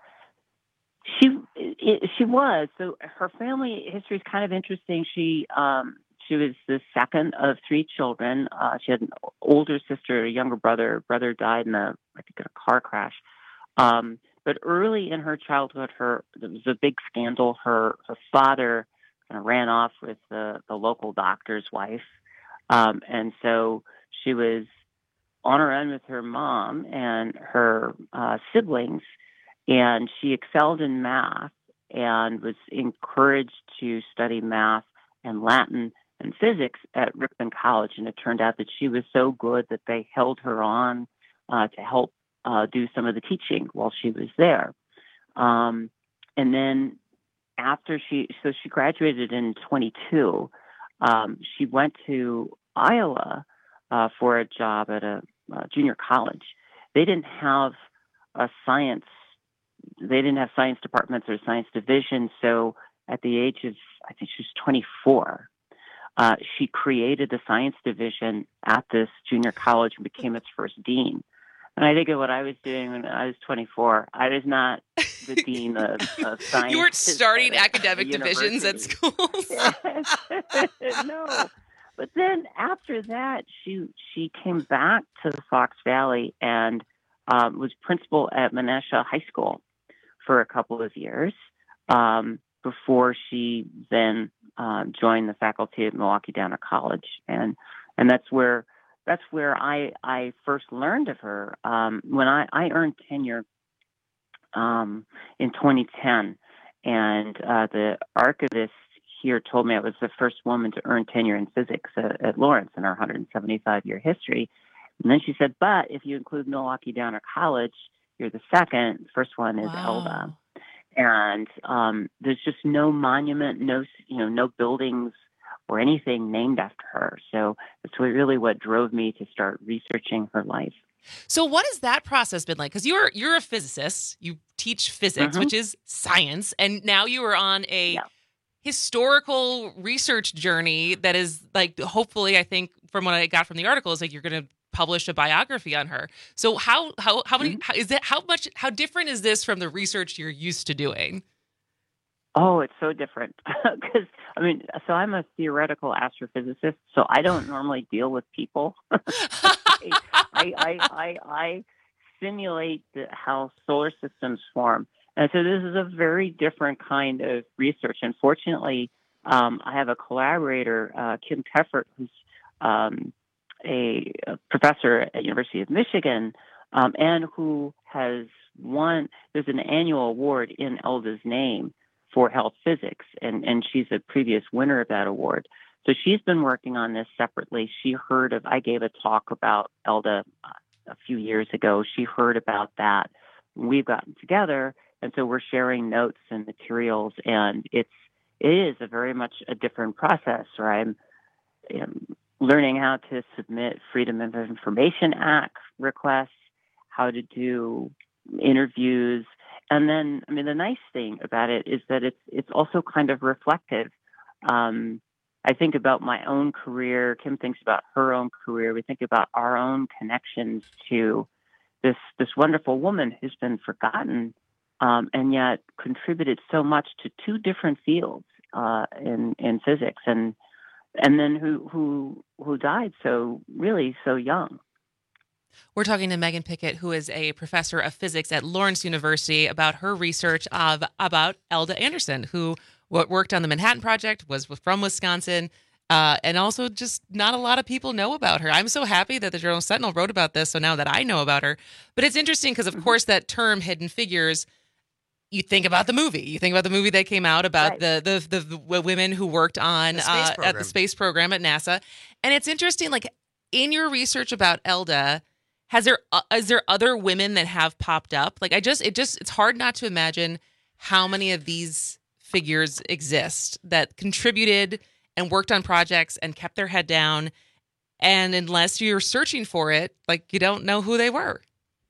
She it, she was. So her family history is kind of interesting. She um, she was the second of three children. Uh, she had an older sister, a younger brother. Brother died in a I think in a car crash. Um, but early in her childhood, her there was a big scandal. Her her father kind of ran off with the, the local doctor's wife. Um, and so she was on her own with her mom and her uh, siblings, and she excelled in math and was encouraged to study math and Latin and physics at Ripon College. And it turned out that she was so good that they held her on uh, to help uh, do some of the teaching while she was there. Um, and then After she, so she graduated in twenty-two, um, she went to Iowa uh, for a job at a, a junior college. They didn't have a science, they didn't have science departments or science division. So at the age of, I think she was twenty-four, uh, she created the science division at this junior college and became its first dean. And I think of what I was doing when I was twenty-four. I was not the dean of, of science. You weren't starting at academic divisions at schools. No. But then after that, she she came back to the Fox Valley and um, was principal at Menasha High School for a couple of years um, before she then uh, joined the faculty at Milwaukee Downer College. And and that's where that's where I I first learned of her. Um, when I, I earned tenure um, in twenty ten, and uh, the archivist here told me I was the first woman to earn tenure in physics at, at Lawrence in our one hundred seventy-five year history. And then she said, but if you include Milwaukee Downer College, you're the second. First one is Wow. Elda. And um, there's just no monument, no, you know, no buildings or anything named after her. So that's really what drove me to start researching her life. So what has that process been like? Because you're you're a physicist, you teach physics, Mhm. which is science, and now you are on a Yeah. historical research journey that is like, hopefully, I think from what I got from the article, is like you're going to publish a biography on her. So how how how many how, is that how much how different is this from the research you're used to doing? Oh, it's so different because I mean, so I'm a theoretical astrophysicist, so I don't normally deal with people. I, I, I, I simulate the, how solar systems form, and so this is a very different kind of research. And fortunately, um, I have a collaborator, uh, Kim Teffert, who's um, a, a professor at University of Michigan, um, and who has won. There's an annual award in Elda's name for health physics, and, and she's a previous winner of that award. So she's been working on this separately. She heard of, I gave a talk about Elda uh, a few years ago. She heard about that. We've gotten together, and so we're sharing notes and materials, and it's, it is a very much a different process, where I'm um, learning how to submit Freedom of Information Act requests, how to do interviews. And then, I mean, the nice thing about it is that it's it's also kind of reflective. Um, I think about my own career. Kim thinks about her own career. We think about our own connections to this this wonderful woman who's been forgotten, um, and yet contributed so much to two different fields uh, in in physics, and and then who who who died so really so young. We're talking to Megan Pickett, who is a professor of physics at Lawrence University, about her research of about Elda Anderson, who worked on the Manhattan Project, was from Wisconsin, uh, and also just not a lot of people know about her. I'm so happy that the Journal Sentinel wrote about this, so now that I know about her. But it's interesting because, of mm-hmm. course, that term Hidden Figures, you think about the movie. You think about the movie that came out about right. the, the, the the women who worked on the uh, at the space program at NASA. And it's interesting, like, in your research about Elda, Has there uh, is there other women that have popped up? Like I just it just it's hard not to imagine how many of these figures exist that contributed and worked on projects and kept their head down, and unless you're searching for it, like you don't know who they were.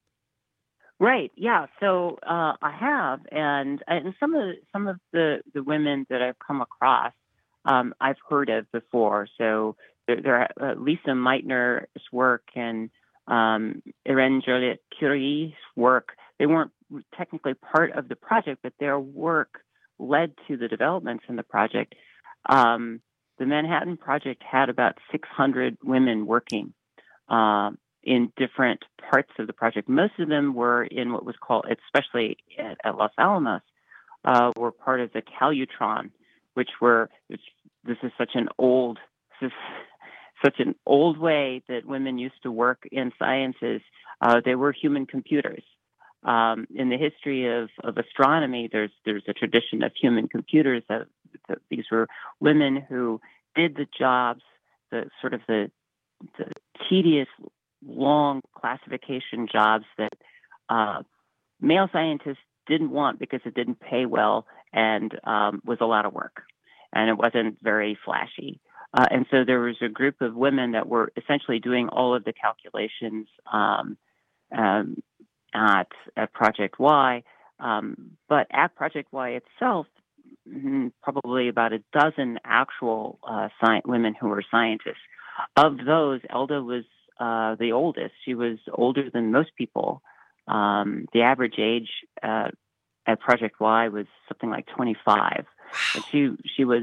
Right. Yeah. So uh, I have, and and some of the, some of the, the women that I've come across, um, I've heard of before. So there, there are uh, Lisa Meitner's work and Um, Irene Joliot Curie's work. They weren't technically part of the project, but their work led to the developments in the project. Um, the Manhattan Project had about six hundred women working uh, in different parts of the project. Most of them were in what was called, especially at, at Los Alamos, uh, were part of the Calutron, which were, which, this is such an old, this is, such an old way that women used to work in sciences. Uh, they were human computers. Um, in the history of, of astronomy, there's there's a tradition of human computers. That, that these were women who did the jobs, the sort of the, the tedious, long classification jobs that uh, male scientists didn't want because it didn't pay well and um, was a lot of work, and it wasn't very flashy. Uh, and so there was a group of women that were essentially doing all of the calculations um, um, at, at Project Y. Um, but at Project Y itself, mm, probably about a dozen actual uh, sci- women who were scientists. Of those, Elda was uh, the oldest. She was older than most people. Um, the average age uh, at Project Y was something like twenty-five. And she she was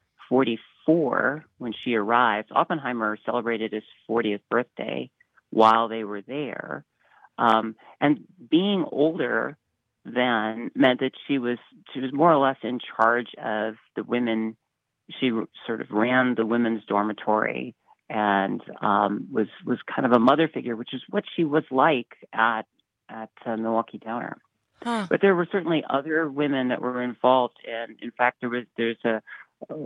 forty-four when she arrived. Oppenheimer celebrated his fortieth birthday while they were there. Um, and being older then meant that she was she was more or less in charge of the women. She sort of ran the women's dormitory and um, was was kind of a mother figure, which is what she was like at at uh, Milwaukee Downer. Huh. But there were certainly other women that were involved, and in fact, there was there's a, a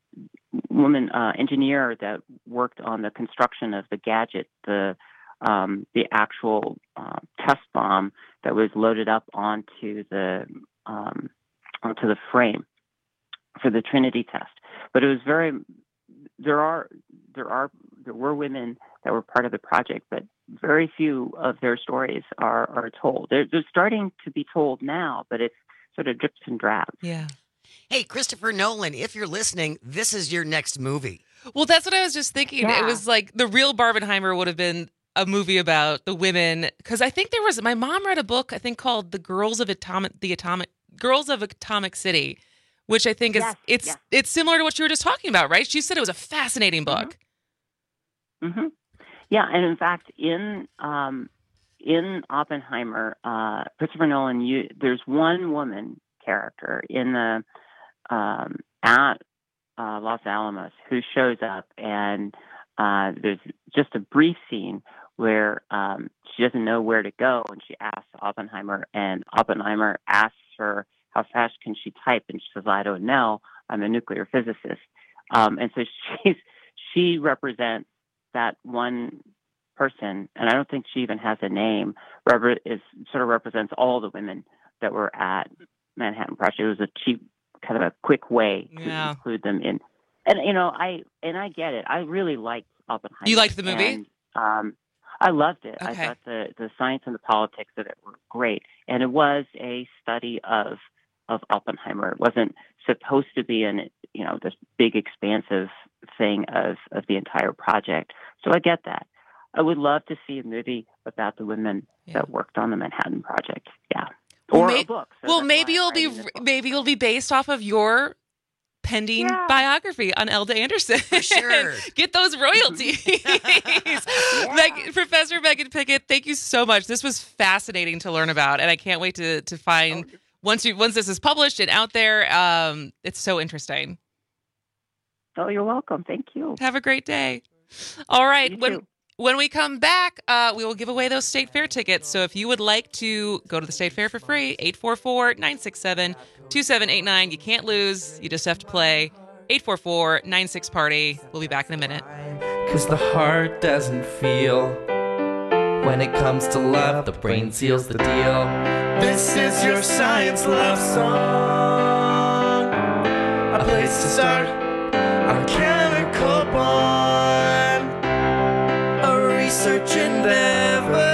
woman uh, engineer that worked on the construction of the gadget, the um, the actual uh, test bomb that was loaded up onto the um, onto the frame for the Trinity test. But it was very there are there are there were women that were part of the project, but very few of their stories are, are told. They're, they're starting to be told now, but it's sort of drips and drabs. Yeah. Hey, Christopher Nolan, if you're listening, this is your next movie. Well, that's what I was just thinking. Yeah. It was like the real Barbenheimer would have been a movie about the women, because I think there was my mom read a book I think called The Girls of Atomic the Atomic Girls of Atomic City, which I think is Yes, it's yes. it's similar to what you were just talking about, right? She said it was a fascinating book. Mm-hmm. Yeah, and in fact, in um, in Oppenheimer, uh, Christopher Nolan, you, there's one woman character in the um, at uh, Los Alamos who shows up, and uh, there's just a brief scene where um, she doesn't know where to go, and she asks Oppenheimer, and Oppenheimer asks her, "How fast can she type?" And she says, "I don't know. I'm a nuclear physicist." Um, and so she's she represents that one person, and I don't think she even has a name, rep- is sort of represents all the women that were at Manhattan Project. It was a cheap, kind of a quick way to Yeah. include them in. And, you know, I, and I get it. I really liked Oppenheimer. You liked the movie? And, um, I loved it. I Okay. thought the, the science and the politics of it were great. And it was a study of, of Oppenheimer. It wasn't supposed to be an, you know, this big expansive thing of, of the entire project. So I get that. I would love to see a movie about the women that worked on the Manhattan Project. Yeah. Well, Or may- a book. So well, that's maybe why it'll I'm be writing this book. maybe it'll be based off of your pending biography on Elda Anderson. For sure. Get those royalties. Meg, Professor Megan Pickett, thank you so much. This was fascinating to learn about, and I can't wait to to find once you once this is published and out there. Um, it's so interesting. Oh, you're welcome. Thank you. Have a great day. All right. You when too. when we come back, uh, we will give away those State Fair tickets. So if you would like to go to the State Fair for free, eight four four, nine six seven, two seven eight nine. You can't lose. You just have to play. eight four four, nine six, party. We'll be back in a minute. Cause the heart doesn't feel. When it comes to love, the brain seals the deal. This is your science love song. A place to start, our chemical bond. A research endeavor.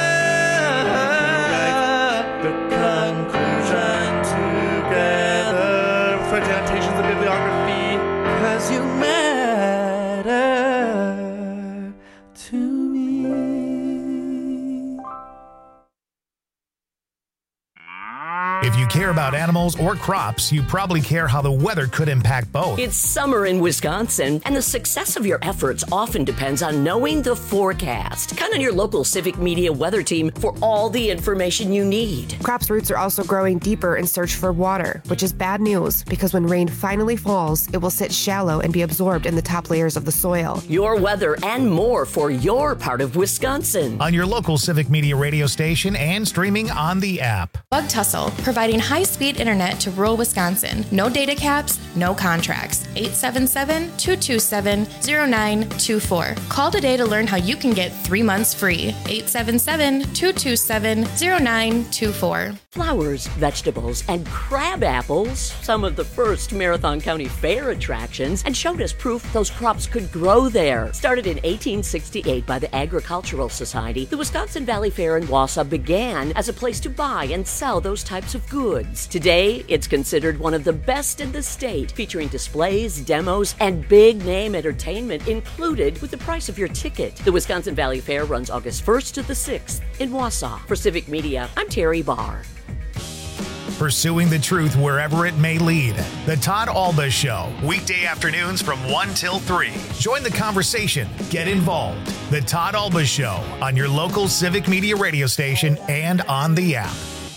The conclusion together. For annotations of bibliography. Cause you matter to me. If you care about animals or crops, you probably care how the weather could impact both. It's summer in Wisconsin, and the success of your efforts often depends on knowing the forecast. Count on your local Civic Media weather team for all the information you need. Crops' roots are also growing deeper in search for water, which is bad news because when rain finally falls, it will sit shallow and be absorbed in the top layers of the soil. Your weather and more for your part of Wisconsin. On your local Civic Media radio station and streaming on the app. Bug Tussle, providing high-speed internet to rural Wisconsin. No data caps, no contracts. eight seven seven, two two seven, zero nine two four. Call today to learn how you can get three months free. eight seven seven, two two seven, zero nine two four. Flowers, vegetables, and crab apples, some of the first Marathon County Fair attractions, and showed us proof those crops could grow there. Started in eighteen sixty-eight by the Agricultural Society, the Wisconsin Valley Fair in Wausau began as a place to buy and sell those types of exclusive goods. Today, it's considered one of the best in the state, featuring displays, demos, and big-name entertainment included with the price of your ticket. The Wisconsin Valley Fair runs August first to the sixth in Wausau. For Civic Media, I'm Terry Barr. Pursuing the truth wherever it may lead. The Todd Alba Show, weekday afternoons from one till three. Join the conversation. Get involved. The Todd Alba Show on your local Civic Media radio station and on the app.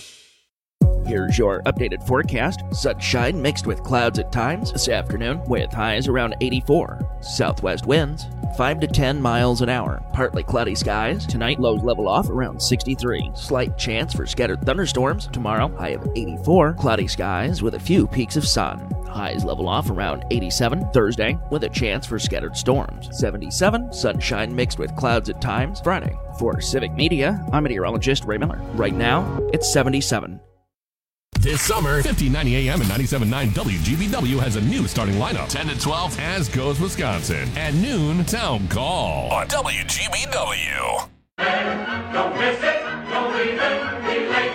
Here's your updated forecast. Sunshine mixed with clouds at times this afternoon with highs around eighty-four. Southwest winds five to ten miles an hour. Partly cloudy skies. Tonight lows level off around sixty-three. Slight chance for scattered thunderstorms. Tomorrow high of eighty-four. Cloudy skies with a few peaks of sun. Highs level off around eighty-seven. Thursday with a chance for scattered storms. seventy-seven. Sunshine mixed with clouds at times. Friday. For Civic Media, I'm meteorologist Ray Miller. Right now, it's seventy-seven. This summer, fifteen ninety A M and ninety-seven point nine W G B W has a new starting lineup. ten to twelve, As Goes Wisconsin. At noon, Town Call on W G B W. Don't miss it, don't even be late.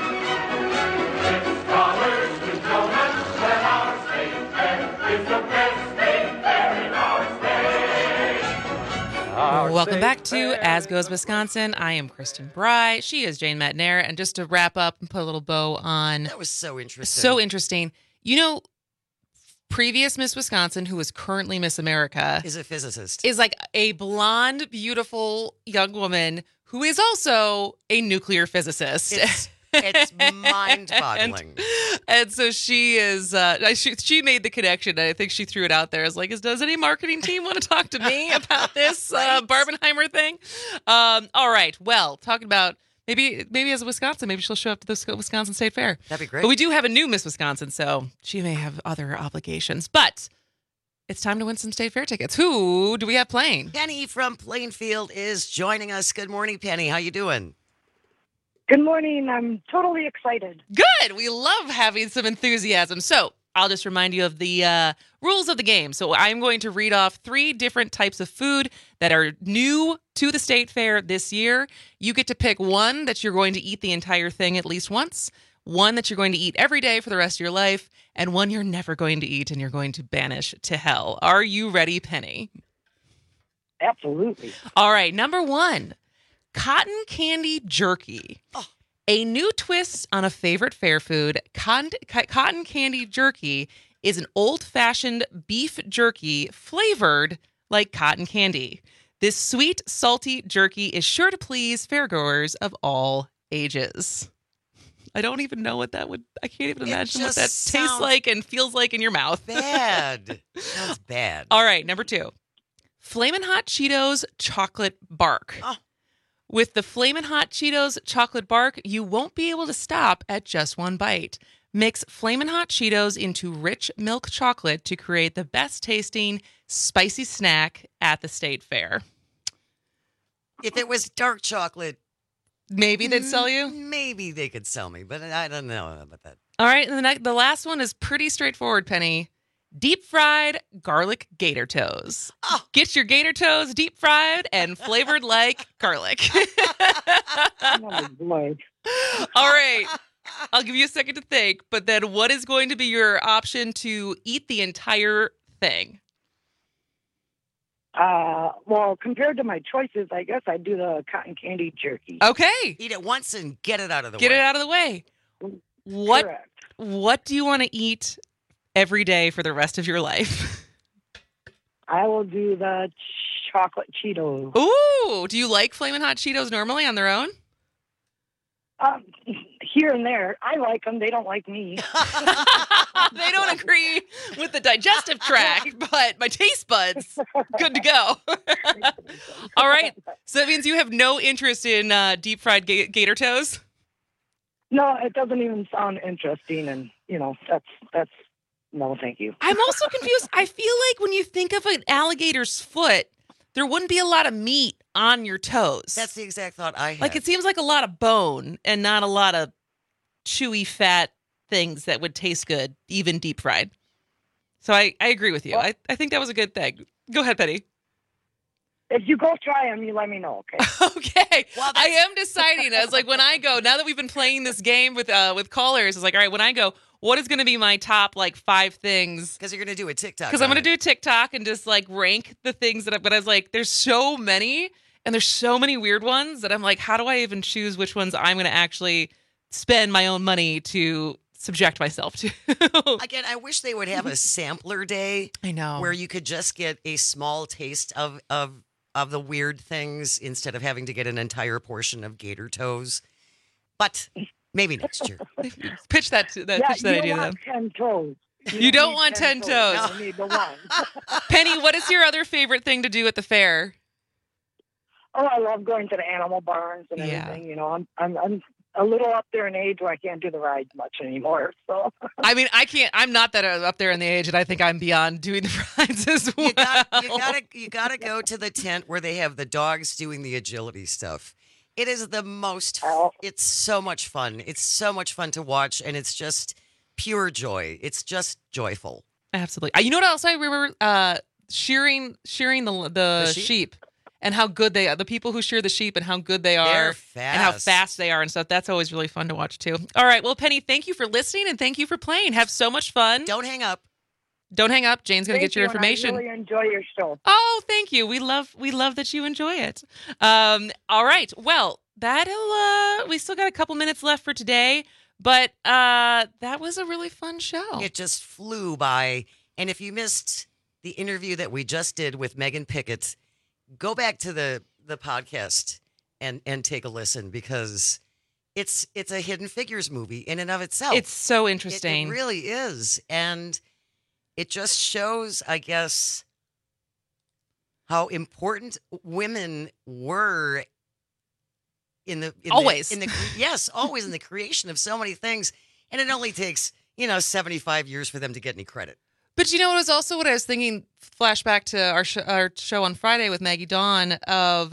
It's Scholars to Donuts, where our state fair is the best state fair in our state. Our Welcome state back to fair. As Goes Wisconsin. I am Kristen Bry. She is Jane Matnair. And just to wrap up and put a little bow on. That was so interesting. So interesting. You know, previous Miss Wisconsin, who is currently Miss America, is a physicist. Is like a blonde, beautiful young woman who is also a nuclear physicist. It's, it's mind-boggling. And, and so she is, uh, she, she made the connection. And I think she threw it out there as like, is, does any marketing team want to talk to me about this uh, Barbenheimer thing? Um, all right. Well, talking about maybe maybe as a Wisconsin, maybe she'll show up to the Wisconsin State Fair. That'd be great. But we do have a new Miss Wisconsin, so she may have other obligations. But it's time to win some State Fair tickets. Who do we have playing? Penny from Plainfield is joining us. Good morning, Penny. How you doing? Good morning. I'm totally excited. Good. We love having some enthusiasm. So I'll just remind you of the uh, rules of the game. So I'm going to read off three different types of food that are new to the State Fair this year. You get to pick one that you're going to eat the entire thing at least once, one that you're going to eat every day for the rest of your life, and one you're never going to eat and you're going to banish to hell. Are you ready, Penny? Absolutely. All right. Number one. Cotton candy jerky. Oh. A new twist on a favorite fair food. Cotton, cotton candy jerky is an old-fashioned beef jerky flavored like cotton candy. This sweet, salty jerky is sure to please fairgoers of all ages. I don't even know what that would, I can't even imagine what that tastes like and feels like in your mouth. Bad. Sounds bad. All right, number two. Flamin' Hot Cheetos chocolate bark. Oh. With the Flamin' Hot Cheetos chocolate bark, you won't be able to stop at just one bite. Mix Flamin' Hot Cheetos into rich milk chocolate to create the best tasting spicy snack at the State Fair. If it was dark chocolate, maybe they'd sell you? Maybe they could sell me, but I don't know about that. All right, and the, next, the last one is pretty straightforward, Penny. Deep fried garlic gator toes. Oh. Get your gator toes deep fried and flavored like garlic. Oh, boy. All right. I'll give you a second to think, but then what is going to be your option to eat the entire thing? Uh, well, compared to my choices, I guess I'd do the cotton candy jerky. Okay. Eat it once and get it out of the Get way. it out of the way. What, Correct. what do you want to eat every day for the rest of your life? I will do the chocolate Cheetos. Ooh, do you like Flamin' Hot Cheetos normally on their own? Um, here and there. I like them. They don't like me. They don't agree with the digestive tract, but my taste buds, good to go. All right. So that means you have no interest in uh, deep fried ga- gator toes? No, it doesn't even sound interesting. And, you know, that's, that's, no, thank you. I'm also confused. I feel like when you think of an alligator's foot, there wouldn't be a lot of meat on your toes. That's the exact thought I had. Like, it seems like a lot of bone and not a lot of chewy fat things that would taste good, even deep fried. So I, I agree with you. I, I think that was a good thing. Go ahead, Penny. if you go try them, you let me know, okay? Okay. Well, I am deciding. I was like, when I go, now that we've been playing this game with uh, with callers, it's like, all right, when I go, what is going to be my top like five things? Because you're going to do a TikTok. Because I'm going to do TikTok and just like rank the things that I, but I was like, there's so many and there's so many weird ones that I'm like, how do I even choose which ones I'm going to actually spend my own money to subject myself to? Again, I wish they would have a sampler day. I know. Where you could just get a small taste of, of, of the weird things instead of having to get an entire portion of gator toes. But maybe next year. Pitch that, that, yeah, pitch that you idea don't to want them. ten toes. You, You don't need want ten toes. You need the one. Penny, what is your other favorite thing to do at the fair? Oh, I love going to the animal barns and Yeah. everything. You know, I'm I'm I'm a little up there in age where I can't do the rides much anymore. So I mean, I can't. I'm not that up there in the age, and I think I'm beyond doing the rides as well. You got you gotta you gotta go to the tent where they have the dogs doing the agility stuff. It is the most. It's so much fun. It's so much fun to watch, and it's just pure joy. It's just joyful. Absolutely. Uh, You know what else I remember? Uh, shearing, shearing the the, The sheep. sheep? and how good they are. The people who shear the sheep and how good they are, They're and how fast. fast they are and stuff. That's always really fun to watch too. All right, well, Penny, thank you for listening and thank you for playing. Have so much fun. Don't hang up. Don't hang up. Jane's going to Thank get your you, and information. I really enjoy your show. Oh, thank you. We love we love that you enjoy it. Um, all right. Well, that'll uh we still got a couple minutes left for today, but uh that was a really fun show. It just flew by. And if you missed the interview that we just did with Megan Pickett, go back to the the podcast and and take a listen because it's it's a Hidden Figures movie in and of itself. It's so It- interesting. It, really is. And it just shows, I guess, how important women were in the in Always. the, in the yes, always in the creation of so many things. And it only takes, you know, seventy-five years for them to get any credit. But you know, it was also what I was thinking, flashback to our, sh- our show on Friday with Maggie Dawn, of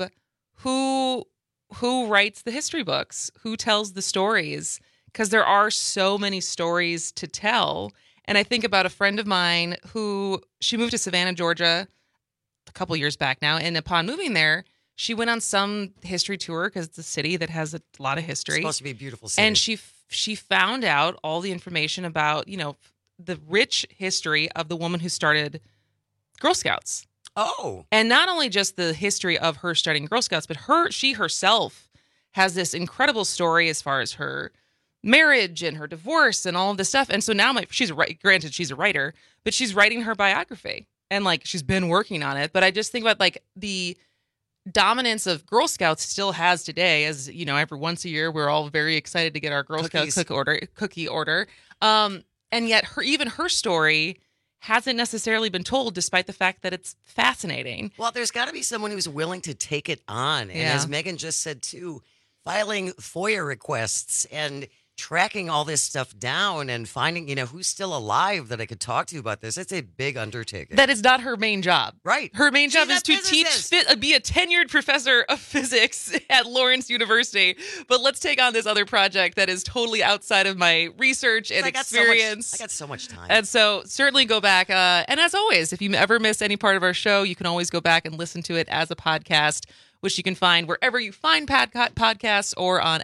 who who writes the history books, who tells the stories, because there are so many stories to tell. And I think about a friend of mine who, she moved to Savannah, Georgia a couple years back now. And upon moving there, she went on some history tour because it's a city that has a lot of history. It's supposed to be a beautiful city. And she f- she found out all the information about, you know, the rich history of the woman who started Girl Scouts. Oh. And not only just the history of her starting Girl Scouts, but her she herself has this incredible story as far as her marriage and her divorce and all of this stuff. And so now my she's a write- granted she's a writer, but she's writing her biography. And like she's been working on it. But I just think about like the dominance of Girl Scouts still has today, as you know, every once a year we're all very excited to get our Girl Cookies. Scout cook order cookie order. Um, and yet her even her story hasn't necessarily been told, despite the fact that it's fascinating. Well, there's got to be someone who's willing to take it on. And Yeah. as Megan just said, too, filing FOIA requests and tracking all this stuff down and finding, you know, who's still alive that I could talk to about this. It's a big undertaking. That is not her main job. Right. Her main job She's is a to teach, physicist. fi- uh, be a tenured professor of physics at Lawrence University. But let's take on this other project that is totally outside of my research and I got so much- experience. I got so much time. And so certainly go back. Uh, and as always, if you ever miss any part of our show, you can always go back and listen to it as a podcast, which you can find wherever you find pod- podcasts or on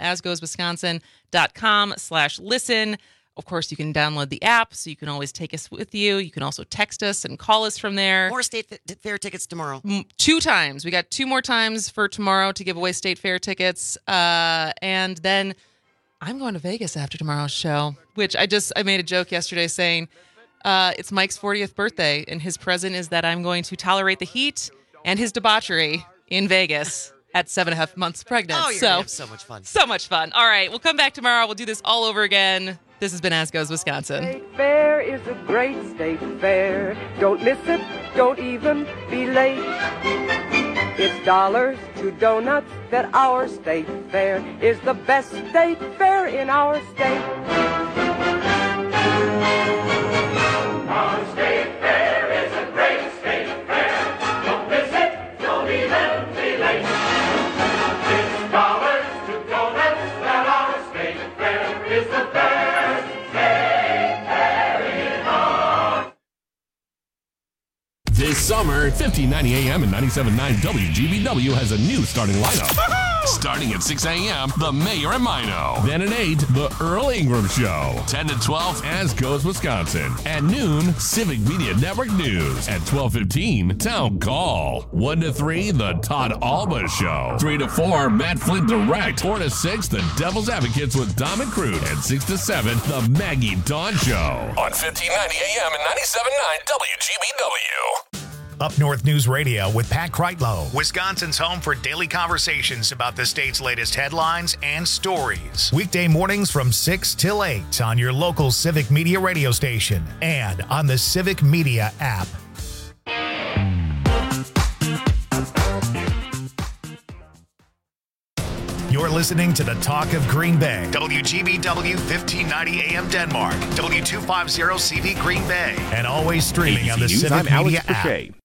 asgoeswisconsin.com slash listen. Of course, you can download the app, so you can always take us with you. You can also text us and call us from there. More state fa- fair tickets tomorrow. Mm, Two times. We got two more times for tomorrow to give away state fair tickets. Uh, and then I'm going to Vegas after tomorrow's show, which I just, I made a joke yesterday saying uh, it's Mike's fortieth birthday, and his present is that I'm going to tolerate the heat and his debauchery in Vegas at seven and a half months pregnant. Oh, you're so, gonna have so much fun. So much fun. All right, we'll come back tomorrow. We'll do this all over again. This has been As Goes Wisconsin. State Fair is a great state fair. Don't miss it, don't even be late. It's dollars to donuts that our state fair is the best state fair in our state. Our state fair is a great state fair. Don't miss it, don't even be late. It's dollars to donuts that our state fair is the best state fair in our This summer, summer, fifteen ninety A M and ninety-seven point nine W G B W has a new starting lineup. Starting at six A M, The Mayor and Mino. Then at eight, The Earl Ingram Show. ten to twelve, As Goes Wisconsin. At noon, Civic Media Network News. At twelve fifteen, Town Call. one to three, The Todd Alba Show. three to four, Matt Flint Direct. four to six, The Devil's Advocates with Dom and Crude. And six to seven, The Maggie Dawn Show. On fifteen ninety A M and ninety-seven point nine W G B W. Up North News Radio with Pat Kreitlow, Wisconsin's home for daily conversations about the state's latest headlines and stories. Weekday mornings from six till eight on your local Civic Media radio station and on the Civic Media app. You're listening to the Talk of Green Bay. W G B W fifteen ninety A M Denmark. W two fifty C V Green Bay. And always streaming on the News, Civic I'm Media Alex app. Boucher.